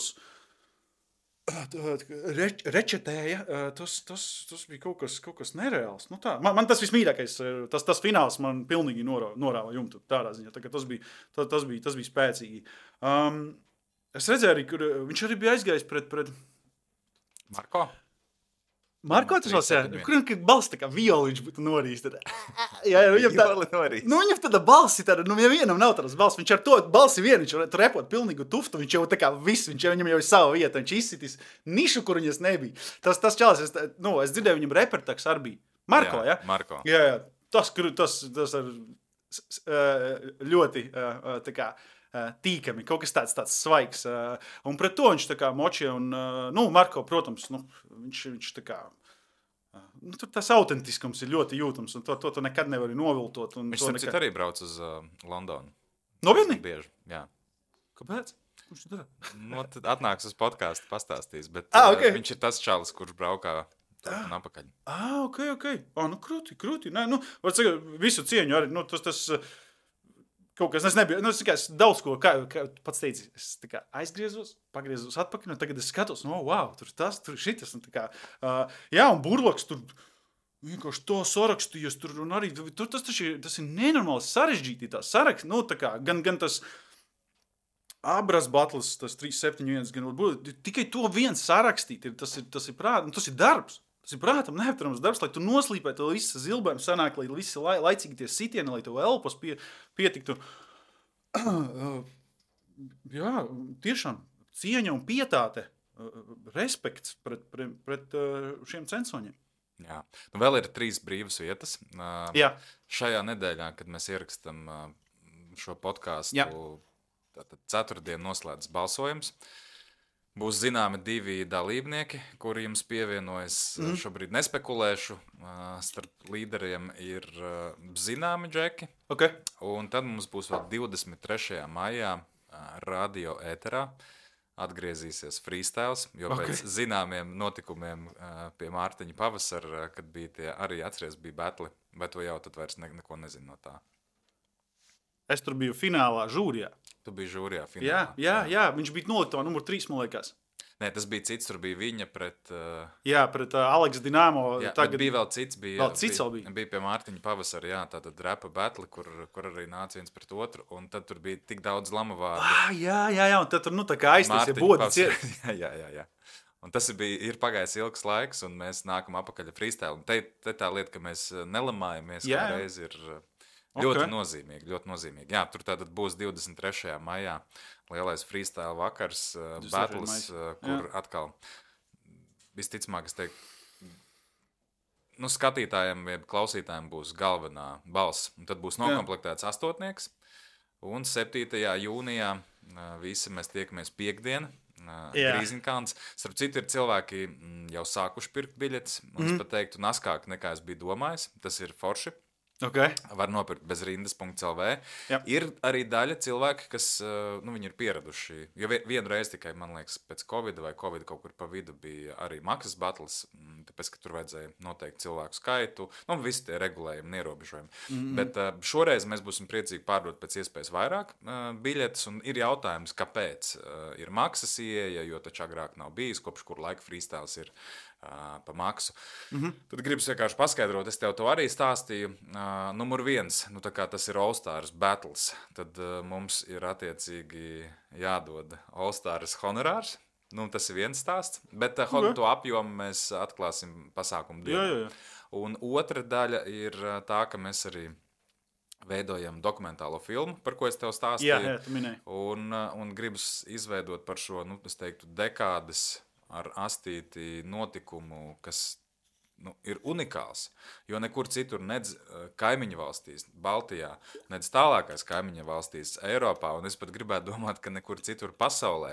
reč, rečetēja, tas, tas, tas bija kaut kas, kaut kas nereāls. Nu tā, man, man tas vismīļākais, tas, tas fināls man pilnīgi norā, norāva jumtu tādā ziņā. Tā, tas, bija, tas, tas, bija, tas bija spēcīgi. Um, es redzēju arī, kur viņš arī bija aizgājis pret... pret...
Marko?
Marko tas vēl sēja, kuram kad balss tā kā violiņš būtu norījis. Tad, jā, jā, viņam tā, nu, viņam tāda balsi, tāda, nu, ja vienam nav tādas balss, viņš ar to balsi vien, viņš var repot pilnīgu tuftu, viņš jau tā kā viss, viņš jau, viņam jau ir sava vieta, viņš izsitis nišu, kur viņas nebija. Tas, tas čalis, es, nu, es dzirdēju, viņam repertaks arī bija. Marko, jā?
Ja? Marko.
Jā, jā, tas, tas, tas ar ļoti, tā kā, tīkami, kaut kas tāds, tāds svaigs. Un pret to viņš tā kā močie, un, nu, Marko, protams, nu, viņš, viņš tā kā, nu, tur tas autentiskums ir ļoti jūtams, un to, to tu nekad nevari noviltot. Un
viņš
to
nekad... arī brauc uz uh, Londonu.
Nopietni?
Bieži, jā.
Kāpēc? Kurš tu dara?
Nu, tad atnāks uz podcastu, pastāstīs, bet
ah, okay.
uh, viņš ir tas čalis, kurš braukā
ah.
un apakaļ.
Ah, ok, ok. Ah, nu, krūti, krūti. Nē, nu, var sakot, visu cieņu arī, nu, tas, tas, kaut kas, es nebiju, nu, es tikai daudz ko, kā, kā pats teici, es tā kā aizgriezos, pagriezos atpakaļ, un tagad es skatos, no, wow, tur tas, tur šitas, un tā kā, uh, jā, un Burlaks tur vienkārši to sarakstījies, tur, un arī, tur tas, tas, ir, tas ir nenormāli sarežģīti, tā sarakst, nu, tā kā, gan, gan tas Abras battles, tas trīs septiņi viens, gan, tikai to viens sarakstīt, ir, tas ir, tas ir prāt, un tas ir darbs. Tas ir prātam neapturams darbs, lai tu noslīpētu, lai visas zilbēm sanāk, lai visi lai, laicīgi tie sitieni, lai tev elpas pie, pietiktu. Jā, tiešām cieņa un pietāte, respekts pret, pret, pret šiem censoņiem.
Jā. Nu, vēl ir trīs brīvas vietas.
Jā.
Šajā nedēļā, kad mēs ierakstam šo podcastu, Jā. Tātad ceturtdien noslēdz balsojums. Būs zināmi divi dalībnieki, kuri jums pievienojas. Mm. Šobrīd nespekulēšu. Starp līderiem ir zināmi džeki.
Okay.
Un tad mums būs vēl divdesmit trešajā maijā radio ēterā atgriezīsies freestyles, jo okay. pēc zināmiem notikumiem pie Mārtiņa pavasara, kad bija tie arī atceries, bija batli, bet to jau tad vairs ne, neko nezinu no tā.
Es tur biju finālā žūrijā.
Tu biji žūrijā finālā.
Jā, jā, jā, viņš bija noliktavā numur trīs, man liekas.
Nē, tas bija cits, tur bija viņa pret... Uh...
Jā, pret uh, Aleks Dinamo.
Jā,
tagad...
bija vēl cits. Bija,
vēl cits vēl bija.
Bija pie Mārtiņa pavasara, jā, tātad rapa batli, kur, kur arī nāca viens pret otru, un tad tur bija tik daudz lama vārdu.
Ah, jā, jā, jā, un tad tur, nu, tā kā aizties, ja bodis ir.
jā, jā, jā, jā. Un tas bija, ir pagājis ilgs laiks, un mēs nākam apakaļ ar freestyle. Un te, te tā lieta, ka mēs nelamājamies,
Jā,
kā
jā.
reiz ir ļoti
Ok.
nozīmīgi, ļoti nozīmīgi. Jā, tur tātad būs divdesmit trešajā maijā lielais freestyle vakars, uh,
divdesmit trešais
battles,
maijs.
uh, kur atkal visticamāk, es teiktu, nu, skatītājiem, jeb klausītājiem būs galvenā balss. Un tad būs nokomplektēts astotnieks. Un septītajā jūnijā uh, visi mēs tiekamies piekdien. Uh,
Jā.
Grīziņkalns. Starp citu, ir cilvēki mm, jau sākuši pirkt biļetes. Un
Mhm.
es pat teiktu, naskāk nekā es biju domājis. Tas ir forši.
Okay.
Var nopirkt bez rindas punkts L V.
Jā.
Ir arī daļa cilvēki, kas uh, nu, viņi ir pieraduši. Jo vi- vienu reizi tikai, man liekas, pēc Covid vai Covid kaut kur pa vidu bija arī maksas battles, mm, tāpēc, ka tur vajadzēja noteikti cilvēku skaitu. Nu, visi tie regulējumi un ierobežojumi. Mm-hmm. Bet uh, šoreiz mēs būsim priecīgi pārdot pēc iespējas vairāk uh, biļetes. Un ir jautājums, kāpēc uh, ir maksas ieeja, jo taču agrāk nav bijis, kopš kur laika freestyles ir uh, pa maksu. Mm-hmm. Tad gribas vienkārši paskaidrot, es tev to arī stāstīju. Uh, numur viens, nu tā kā tas ir All-Stars battles, tad uh, mums ir attiecīgi jādod All-Stars honorārs. Nu, tas ir viens stāsts, bet uh, okay. to apjomu mēs atklāsim pasākumu dienā.
Jā, jā, jā.
Un otra daļa ir uh, tā, ka mēs arī veidojam dokumentālo filmu, par ko es tev stāstīju.
Jā, jā, tu minēji.
Un, uh, un gribas izveidot par šo, nu, es teiktu, dekādes ar astīti notikumu, kas nu, ir unikāls. Jo nekur citur, nedz kaimiņu valstīs, Baltijā, nedz tālākās kaimiņu valstīs, Eiropā, un es pat gribētu domāt, ka nekur citur pasaulē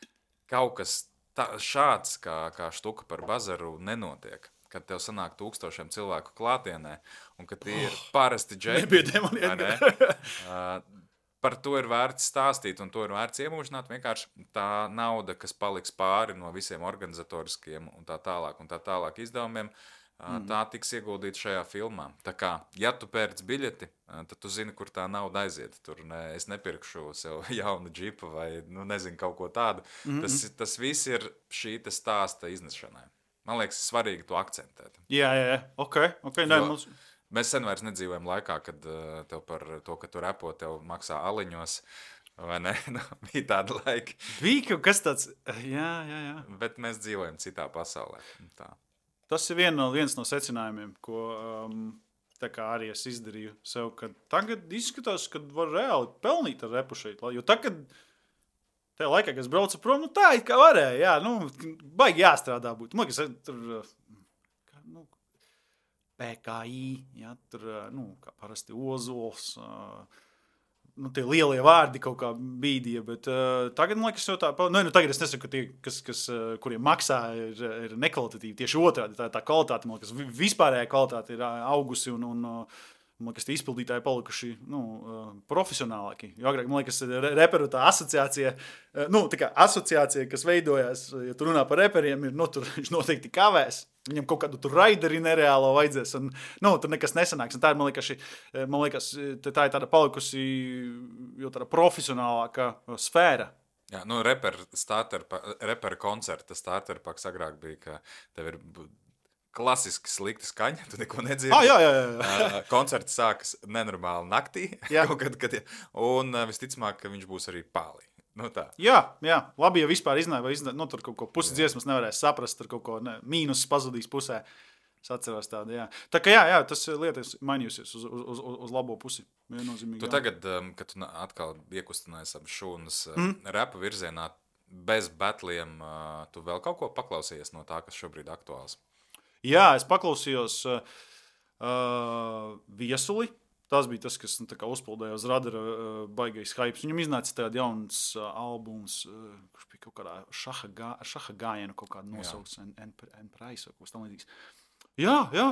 kaut kas tā, šāds kā, kā štuka par bazaru nenotiek. Kad tev sanāk tūkstošiem cilvēku klātienē, un ka tie ir parasti džeki.
Nebija demonieki.
uh, par to ir vērts stāstīt, un to ir vērts iemūžināt. Vienkārši tā nauda, kas paliks pāri no visiem organizatoriskiem un tā tālāk, un tā tālāk izdevumiem, mm. tā tiks ieguldīta šajā filmā. Tā kā, ja tu pērc biļeti, tad tu zini, kur tā nauda aiziet. Tur ne, es nepirkšu sev jaunu džipu vai, nu, nezinu, kaut ko tādu. Mm-hmm. Tas, tas viss ir šī stāsta iznešanai. Man liekas, svarīgi to akcentēt.
Jā, jā, jā. Ok, ok. Nē, mums...
Mēs sen vairs nedzīvojam laikā, kad uh, tev par to, ka tu repo, tev maksā aliņos, vai ne? Nu, bija tāda laika.
Bija kaut kas tāds, jā, jā, jā.
Bet mēs dzīvojam citā pasaulē. Tā.
Tas ir vien no, viens no secinājumiem, ko um, tā kā arī es izdarīju sev, ka tagad izskatās, ka var reāli pelnīt ar repu šeit. Jo tagad, tajā laikā, kad es braucu prom, nu tā it kā varēja, jā, nu, baigi jāstrādā būt. Man liekas, tur, nu, P K I, ja, tur, nu, kā parasti Ozols, uh, nu, tie lielie vārdi kaut kā bīdīja, bet uh, tagad, man liekas, jau tā, nu, nu tagad es nesaku, ka tie, kas, kas, uh, kuriem maksā, ir, ir nekvalitatīvi, tieši otrādi, tā, tā kvalitāte, man liekas, vispārējā kvalitāte ir augusi un, un uh, man liekas, tie izpildītāji palikuši, nu, uh, profesionālāki. Jo agrāk, man liekas, re, reperu tā asociācija, uh, nu, tā kā asociācija, kas veidojās, ja tu runā par reperiem, ir, nu, tur viņš noteikti kavēs. Viņam kaut kādu tur raideri nereālo vajadzēs, un, nu, tur nekas nesanāks. Un tā ir, man liekas, šī, man liekas, tā ir tāda palikusi jau tāda profesionālāka sfēra.
Jā, nu, reper, starter, reper koncerta starterpaks agrāk bija, ka tev ir klasiski slikta skaņa, tu neko nedzirdi.
Ah, jā, jā, jā.
Koncerts sākas nenormāli naktī, kad, kad, un visticamāk, ka viņš būs arī pālī. Nu tā.
Jā, jā, labi, ja vispār iznāja, vai iznāja, nu, tur kaut ko pusi dziesmas nevarēs saprast, tur kaut ko ne, mīnus pazudīs pusē. Es atceros tādu, jā. Tā kā jā, jā, tas lietas mainījusies uz, uz, uz, uz labo pusi. Viennozīmīgi.
Tu
Jā.
tagad, kad tu atkal iekustinājies ap šūnas mm. repa virzienā, bez batliem, tu vēl kaut ko paklausījies no tā, kas šobrīd aktuāls?
Jā, es paklausījos uh, uh, Viesuli. Tas bija tas, kas nu, uzpildīja uz radara uh, baigais hypes. Viņam iznāca tāds jauns uh, albums, uh, kurš bija kaut kādā šaha, gā, šaha gājienu, kaut kāda nosaukts, N-Price vai kaut kas tam līdzīgs. Jā, jā.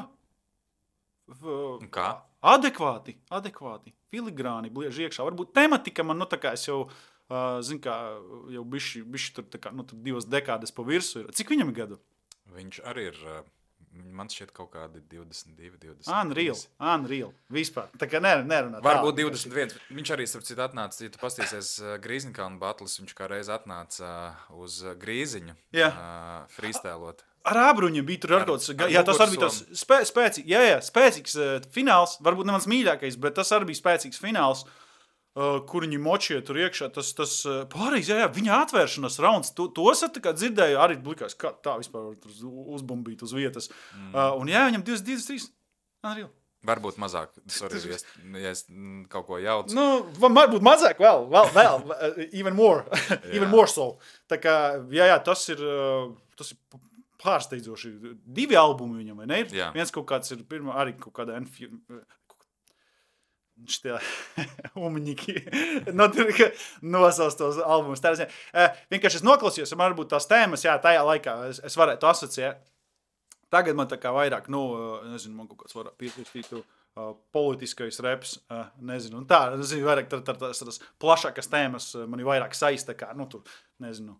Uh, kā?
Adekvāti, adekvāti, filigrāni, blieži iekšā. Varbūt tematika man, nu tā kā es jau, uh, zinu kā, jau bišķi, bišķi tur, tā kā, nu tur divas dekādes pa virsu ir. Cik viņam ir gadu?
Viņš arī ir... Uh... Man šķiet kaut kādi divdesmit divi, divdesmit trīs.
Unreal, unreal, vispār. Tā kā ner, nerunā.
Varbūt divdesmit viens. Viņš arī, starp citu, atnāca, ja tu pastīsies Grīziņkalnu battles, viņš kā reiz atnāca uz Grīziņu
jā.
uh, freestylot.
Ar ābruņiem bija tur ar kaut kas, jā, tas arī bija tas spē, spēcīgs, jā, jā, spēcīgs uh, fināls, varbūt ne mans mīļākais, bet tas arī bija spēcīgs fināls. uh, kur viņi močie tur iekšā, tas, tas uh, pārējais, jā, jā, viņa atvēršanas rauns, to, tos tā kā dzirdēju, arī likās, kā tā vispār uzbumbīt uz vietas. Mm. Uh, un jā, viņam divdesmit, divdesmit trīs, Unreal.
Varbūt mazāk, sorry, ja es, ja es kaut ko jaucu.
Nu, varbūt mazāk, vēl, vēl, vēl, even more, even more so. Tā kā, jā, jā, tas ir, tas ir pārsteidzoši. Divi albumi viņam, vai ne? Jā. Viens kaut kāds ir pirmā, arī kaut kādā enfi... Šitie umiņiki nosauc tos albumus. Vienkārši es noklausījos, man varbūt tās tēmas, jā, tajā laikā es, es varētu asociēt. Tagad man tā kā vairāk, nu, nezinu, man kaut kāds varētu piekristīt uh, politiskais reps, uh, nezinu, un tā, nezinu, vairāk tā, tā, tās, tās plašākas tēmas mani vairāk saista, kā, nu, tur, nezinu,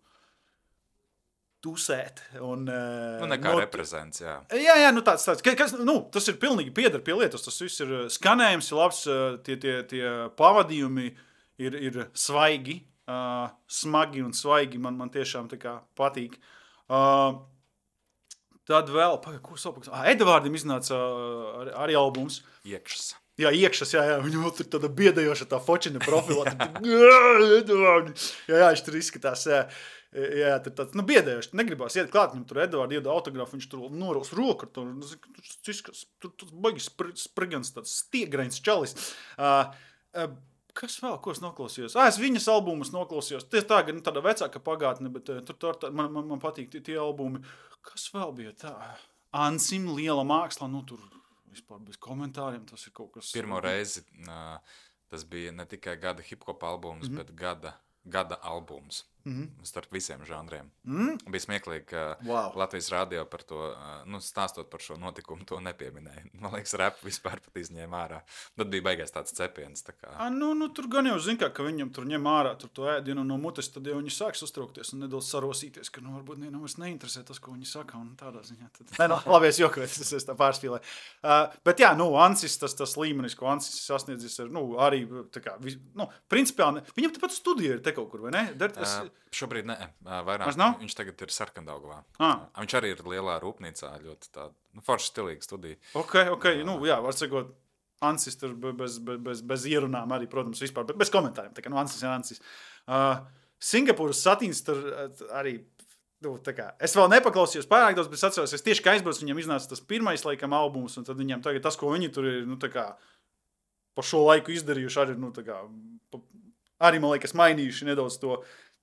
tusēt. Un, uh,
nu, nekā no, reprezents, jā.
Jā, jā, nu, tāds, tāds, kas, nu, tas ir pilnīgi pieder pie lietas, tas viss ir skanējums, ir labs, tie, tie, tie pavadījumi ir, ir svaigi, uh, smagi un svaigi, man, man tiešām tā kā patīk. Uh, Tad vēl, pagaid, ko sapaks? Ah, Edvārdim iznāca arī, arī albums.
Iekšas.
Jā, iekšas, jā, jā. Viņam tur tāda biedējoša tā fočina profila. Edvārdi. Jā, jā, viņš tur izskatās, jā. Jā, tur tāds, nu, biedējoši. Negribās iet klāt, viņam tur Edvārdi ieda autografu, viņš tur noraus roku. Tur, tur, tur, tur baigi sprigans, tāds stiegrains čalis. Uh, uh, Kas vēl, ko es noklausījos? Ah, es viņas albumus noklausījos. Tie tā, nu, tāda vecāka pagātne, bet uh, tur, tur tā, man, man, man patīk tie, tie albumi. Kas vēl bija tā? Ansim, liela māksla, nu tur vispār bez komentāriem, tas ir kaut kas...
Pirmo reizi uh, tas bija ne tikai gada hip-hop albums, mm-hmm. bet gada, gada albums. Mm-hmm. Starp visiem žanriem. Mm? Bija smieklīgi, ka wow. Latvijas radio par to, nu, stāstot par šo notikumu, to nepieminēja. Man liekas, rap vispār pat izņēma ārā. Tad bija beigās tāds cepiens. Tā kā...
A, nu, nu, tur gan jau zin kā, ka viņam tur ņem ārā tur to ēdienu no mutes, tad jau viņi sāks uztraukties un nedaudz sarosīties, ka, nu, varbūt ne, nu, es neinteresē tas, ko viņi saka, un tādā ziņā. Tad... Nē, nu, labi, es jokoju, es, es tā pārspīlēju. Uh, bet jā, nu, Ansis, tas, tas līmenis, ko Ansis sasniedzis, ir, nu, arī, tā kā, vis, nu, principiāli, viņam tāpat studija ir te kaut kur, vai ne? Der, tas... uh,
šobrīd ne, vairāk. Viņš tagad ir Sarkandaugavā.
Ah.
Viņš arī ir lielā rūpnīcā, ļoti tāda, nu, forša stilīga studija.
Ok, ok, uh, nu, jā, var sakot, Ansis tur bez, bez, bez, bez ierunām arī, protams, vispār, bez komentāriem, tā kā, nu, Ansis ir Ansis. Uh, Singapūras satīns tur arī, nu, tā kā, es vēl nepaklausījos pārāk daudz, bet es atceros, es tieši kā aizbraucu, viņam iznāca tas pirmais, laikam, albums, un tad viņam tagad tas, ko viņi tur ir, nu, tā kā, pa šo laiku izdarījuši, arī, nu, tā kā, pa, arī, man liekas, mainījuši nedaudz to,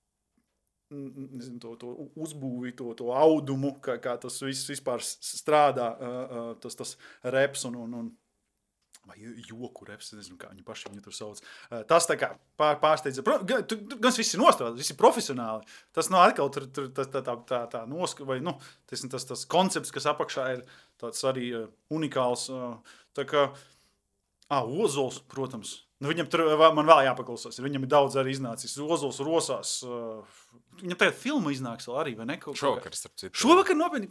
nezinu, to, to uzbūvi, to, to audumu, kā, kā tas viss vispār strādā, uh, uh, tas, tas reps un, un, un vai joku reps, nezinu, kā viņi paši viņu tur sauc. Uh, tas tā kā pār, pārsteidza. Gan, gan viss ir nostrādāt, viss ir profesionāli. Tas nav atkal tur, tur tā, tā, tā, tā noska, vai, nu, tas, tas, tas koncepts, kas apakšā ir tāds arī uh, unikāls. Uh, tā kā, ah, Ozols, protams. Nu, viņam tur man vēl jāpaklausās. Viņam ir daudz arī iznācis. Ozols rosās. Uh, viņam tagad filma iznāks vēl arī, vai ne? Kaut
Šovakar, starp citu.
Šovakar nopietni.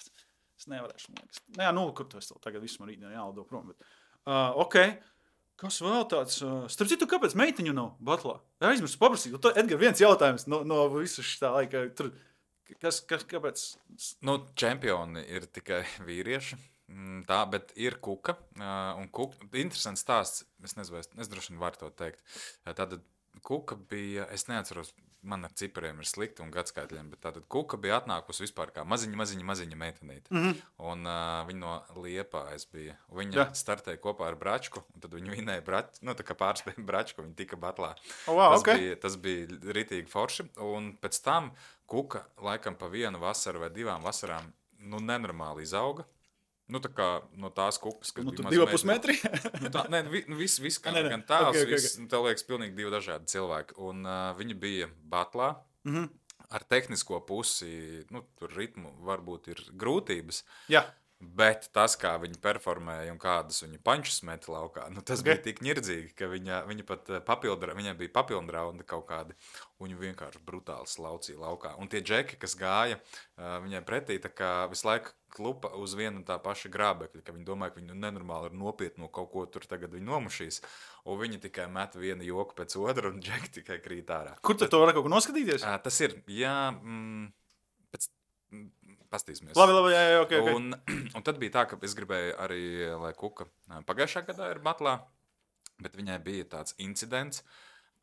Es nevarēšu, man liekas. Nē, nu, kur tu es tev tagad visu man rītdien jālido prom. Bet, uh, ok. Kas vēl tāds? Uh, starp citu, kāpēc meitiņu nav batlā? Jā, aizmirstu paprasīt. Edgar, viens jautājums no, no visu šitā laika. Tur, kas, kas, kāpēc?
Nu, čempioni ir tikai vīrieši. Tā, bet ir Kuka, un Kuka, interesants stāsts, es nezinu, es droši vien varu to teikt. Tātad Kuka bija, es neatceros, man ar cipariem ir slikti un gadskaitļiem, bet tātad Kuka bija atnākusi vispār kā maziņa, maziņa, maziņa meitenīte. Mm-hmm. Un uh, viņa no Liepājas bija. Viņa ja. startēja kopā ar Bračku, un tad viņa vinēja Bračku, nu tā kā pārspēja Bračku, viņa tika batlā.
Oh, wow,
tas,
okay.
bija, tas bija ritīgi forši, un pēc tam Kuka laikam pa vienu vasaru vai divām vasarām, nu, nenormāli izauga. Nu, tā kā no tās kukas, kas
nu,
bija
divi pus metri?
nu, tā, nē, nu, viss, viss kā, gan tās, okay, okay, viss, okay. Tev liekas pilnīgi divi dažādi cilvēki. Un uh, viņi bija batlā, mm-hmm. ar tehnisko pusi, nu, tur ritmu varbūt ir grūtības.
Jā.
Bet tas, kā viņi performēja un kādas viņa pančus meta laukā, nu, tas okay. bija tik ņirdzīgi, ka viņa, viņa pat papildra, viņai bija papildraundi kaut kādi, un viņa vienkārši brutāli slaucīja laukā. Un tie džeki, kas gāja uh, viņai pretī, tā kā visu laiku klupa uz vienu tā paša grābekļa, ka viņi domāja, ka viņi nenonormāli ir nopietni no kaut ko tur tagad viņi nomušīs, un viņi tikai met vienu joku pēc otru, un džeki tikai krīt ārā.
Kur tu to var kaut ko noskatīties?
Uh, tas ir, jā, mm, pēc... Pastīsimies.
Labi, labi, jā, jā, ok, ok.
Un, un tad bija tā, ka es gribēju arī, lai Kuka pagājušā gadā ir batlā, bet viņai bija tāds incidents,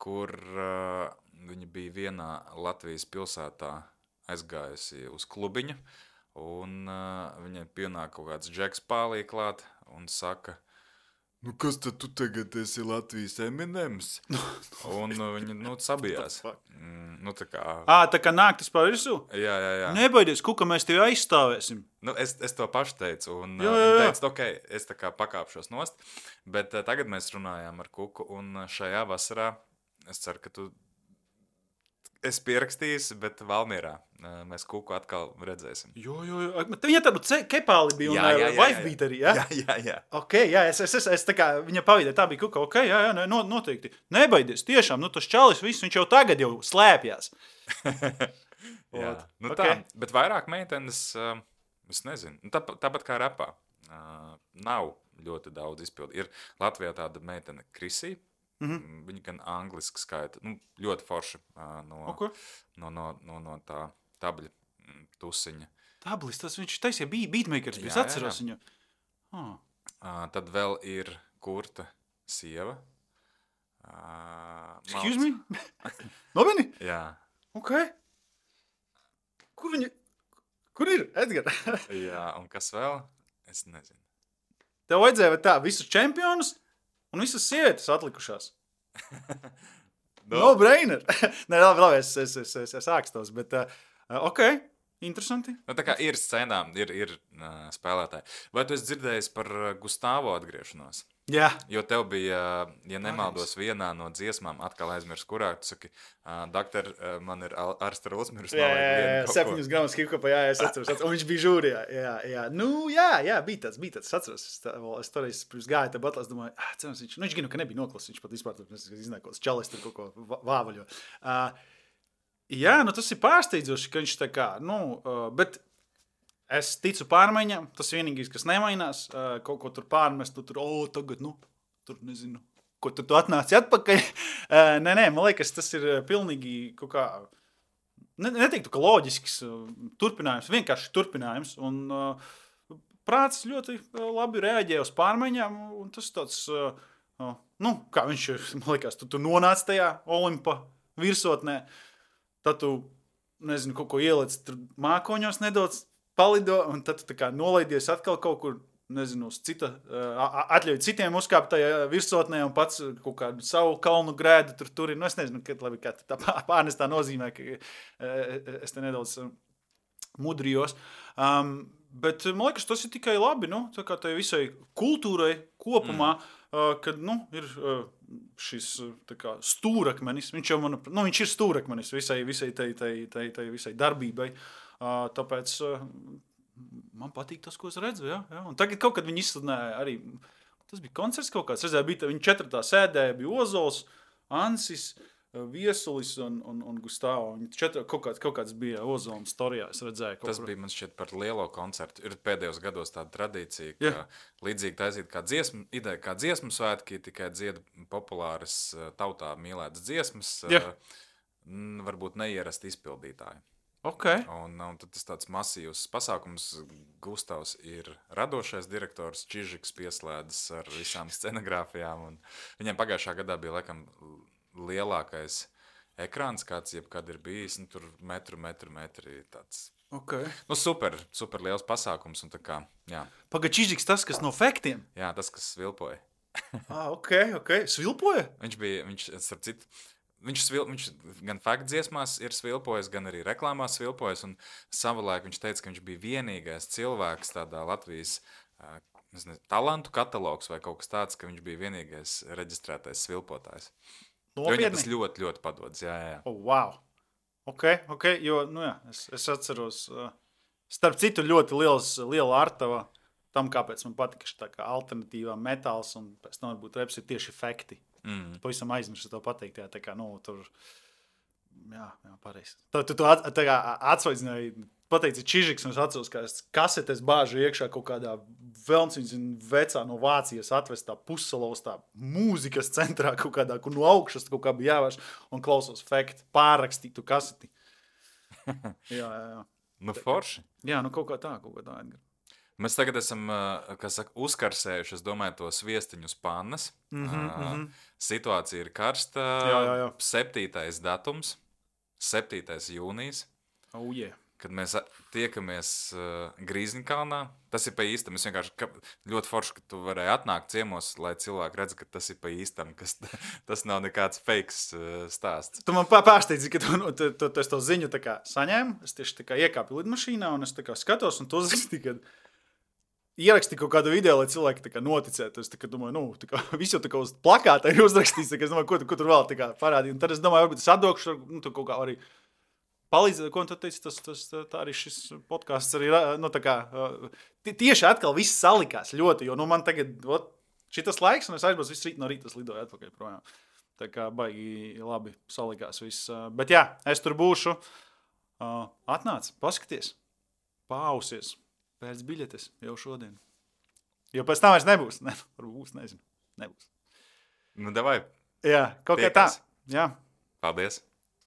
kur uh, viņa bija vienā Latvijas pilsētā aizgājusi uz klubiņu, un uh, viņai pienāk kaut kāds Džeks Pālī klāt un saka, nu kas tad tu tagad esi Latvijas Eminems? Un uh, viņa, nu, sabijās. Mm, nu, tā kā...
Ā, tā kā nāk tas pa virsū?
Jā, jā, jā.
Nebaidies, Kuka, mēs tevi aizstāvēsim.
Nu, es, es to pašu teicu, un
jā,
uh,
jā, jā.
viņa teica, ok, es tā kā pakāpšos nost, bet uh, tagad mēs runājām ar Kuku, un šajā vasarā, es ceru, ka tu es pierakstīju, bet Valmierā mēs Kuku atkal redzēsim.
Jo, jo, jo. Viņa tādu kepāli bija
jā,
un
jā, jā,
wife beateri, jā?
Jā, jā, jā.
Ok, jā, es, es, es, es tā kā viņa pavīdēju, tā bija Kuka, ok, jā, jā, no, noteikti. Nebaidies, tiešām, nu tas čalis viss, viņš jau tagad jau slēpjās.
jā, nu
okay.
tā, bet vairāk meitenes, uh, es nezinu, tā, tāpat kā rapā, uh, nav ļoti daudz izpildi. Ir Latvijā tāda meitene Krisī, mm-hmm. Viņa gan angliski skaita, nu, ļoti forši uh, no,
okay.
no, no, no, no tā tabļa tusiņa.
Tablis, tas viņš taisīja beatmakers, bija, es atceros viņu. Oh.
Uh, tad vēl ir Kurta sieva. Uh,
Excuse me? Novini?
Jā.
Ok. Kur viņa, kur ir, Edgar?
Jā, un kas vēl? Es nezinu.
Tev vajadzēja tā, visus čempionus un visas sievietes atlikušās. no. no brainer. Nē, labi, labi, es, es, es, es, es ākstos, bet uh, ok, interesanti.
Nu, tā kā ir scenām, ir, ir uh, spēlētāji. Vai tu esi dzirdējis par uh, Gustavo atgriešanos?
Jā.
Jo tev bija, ja nemaldos, vienā no dziesmām, atkal aizmirst, kurā tu saki, uh, doktor, uh, man ir Arstra uzmirst.
Jā, jā, jā, septiņus gramus hip-hopā, jā, es atceros, atceros, un viņš bija žūrijā, jā, jā, nu, jā, jā, bija tāds, bija tāds, es atceros, es, tā, es toreiz pirms gāju te batlās, domāju, ah, cerams, viņš, nu, viņš ginu, ka nebija noklas, viņš pat vispār, es iznāju, kaut kāds čalis tur kaut ko vāvaļo. Uh, jā, nu, tas ir pārsteidzoši, ka viņš tā kā, nu, uh, bet... Es ticu pārmaiņām, tas vienīgais, kas nemainās, kaut ko tur pārmest, tu tur, o, oh, tagad, nu, tur nezinu, ko tu, tu atnāci atpakaļ. Nē, nē, man liekas, tas ir pilnīgi kaut kā, ne, neteiktu, ka loģisks turpinājums, vienkārši turpinājums, un uh, prāts ļoti labi reaģē uz pārmaiņām, un tas tāds, uh, nu, kā viņš, man liekas, tu, tu nonāc tajā Olimpa virsotnē, tad tu, nezinu, kaut ko ieliec tur mākoņos nedaudz, palido, un tad tu tā kā nolaidies atkal kaut kur, nezinu, uz cita, atļauj citiem uzkāpt tajā virsotnē un pats kaut kādu savu kalnu grēdu tur turi. Nu, es nezinu, kad, labi, kā tā pārnestā nozīmē, ka es te nedaudz mudrijos. Um, bet, man liekas, tas ir tikai labi, nu, tā kā tai visai kultūrai kopumā, mm. uh, kad, nu, ir uh, šis tā kā stūrakmenis, viņš jau, man, nu, viņš ir stūrakmenis visai, visai tai, tai, tai, tai visai darbībai. Uh, tāpēc uh, man patīk tas, ko es redzu, jā, jā. Un tagad kaut kad viņi izsludināja arī, tas bija koncerts kaut kāds, redzēja, bija viņi četratā sēdēja, bija Ozols, Ansis, Viesulis un, un, un Gustavo. Viņi četri, kaut, kāds, kaut kāds bija Ozolam storijā, es redzēju.
Tas kur... bija man šķiet par lielo koncertu. Ir pēdējos gados tāda tradīcija, ka
jā.
Līdzīgi taisīt kā dziesmu, ideja kā dziesmu svētki, tikai dzied populāras tautā mīlētas dziesmas, uh, varbūt neierasti izpildītāji.
Okay.
Un, un tad tas tāds masīvs pasākums. Gustavs ir radošais direktors, Čižiks pieslēdzas ar visām scenogrāfijām. Un viņiem pagājušā gadā bija laikam lielākais ekrāns, kāds jebkad ir bijis. Nu, tur metru, metru, metri tāds.
Okay.
Nu, super, super liels pasākums. Un tā kā, jā.
Paga Čižiks tas, kas no fektiem?
Jā, tas, kas svilpoja.
ah, ok, ok. Svilpoja?
Viņš bija, viņš, starp citu, Viņš, svil, viņš gan faktu dziesmās ir svilpojis, gan arī reklāmās svilpojis, un savulaik viņš teica, ka viņš bija vienīgais cilvēks tādā Latvijas nezinu, talantu katalogs vai kaut kas tāds, ka viņš bija vienīgais reģistrētais svilpotājs. Viņam tas ļoti, ļoti padodas, jā, jā.
Oh, wow. Ok, ok, jo, nu jā, es, es atceros, starp citu ļoti liels, liela artava tam, kāpēc man patika šī tā kā alternatīvā metāls, un pēc tam varbūt reps ir tieši fakti. Mm. Pavisam aizmirsu to pateikt, jā, tā kā, nu, tur, jā, jā, pareizi. Tu, tu, tu at, tā kā atsvaidzināji, pateici Čižiks, un es atceros, ka es kasetes bāžu iekšā kaut kādā velns vecā no Vācijas atvestā pussalos tā mūzikas centrā kaut kādā, kur no augšas kaut kā bija jāvērš, un klausos fakti, pārrakstītu kaseti. jā, jā, jā.
Nu, forši.
Jā, nu, kaut kā tā, kaut kā tā, Edgar.
Mēs tagad esam saka, uzkarsējuši, es domāju, to sviestiņus pannas.
Mm -hmm, uh, mm -hmm.
Situācija ir karsta.
Jā, jā, jā.
septītais datums, septītais jūnijas,
oh, yeah.
kad mēs tiekamies uh, Grīziņkalnā. Tas ir pa īstam. Es vienkārši ka, ļoti forši, ka tu varēji atnākt ciemos, lai cilvēki redz, ka tas ir pa īstam, ka tas nav nekāds fakes uh, stāsts.
Tu man pārsteidzi, ka tu, tu, tu, tu to ziņu tā kā saņēmi. Es tieši tā kā iekāpu lidmašīnā un es tā kā skatos un tu uzrakstīji, ka ieraksti kaut kādu video, lai cilvēki tā kā noticētu. Es tā kā domāju, nu, tā kā visu tā kā uz plakāta ir uzrakstījis, ka es domāju, ko, tu, ko tur vēl tā kā parādīja. Un tad es domāju, varbūt es atdokšu, nu, tu kaut kā arī palīdzēt, ko tu teici, tas, tas, tā arī šis podcasts arī, nu, tā kā, tieši atkal viss salikās ļoti, jo, nu, man tagad, ot, šitas laiks, un es aizbraucu visu rīt no rīta, es lidoju atpakaļ projām. Tā kā baigi labi salikās viss. Bet jā, es tur būšu. Atnāc, paskaties, paausies. Pēc biļetes jau šodien. Jo pēc tam vairs nebūs. Ne, varbūt būs, nezinu. Nebūs.
Nu, davai.
Jā, kaut kā tā. Jā.
Paldies.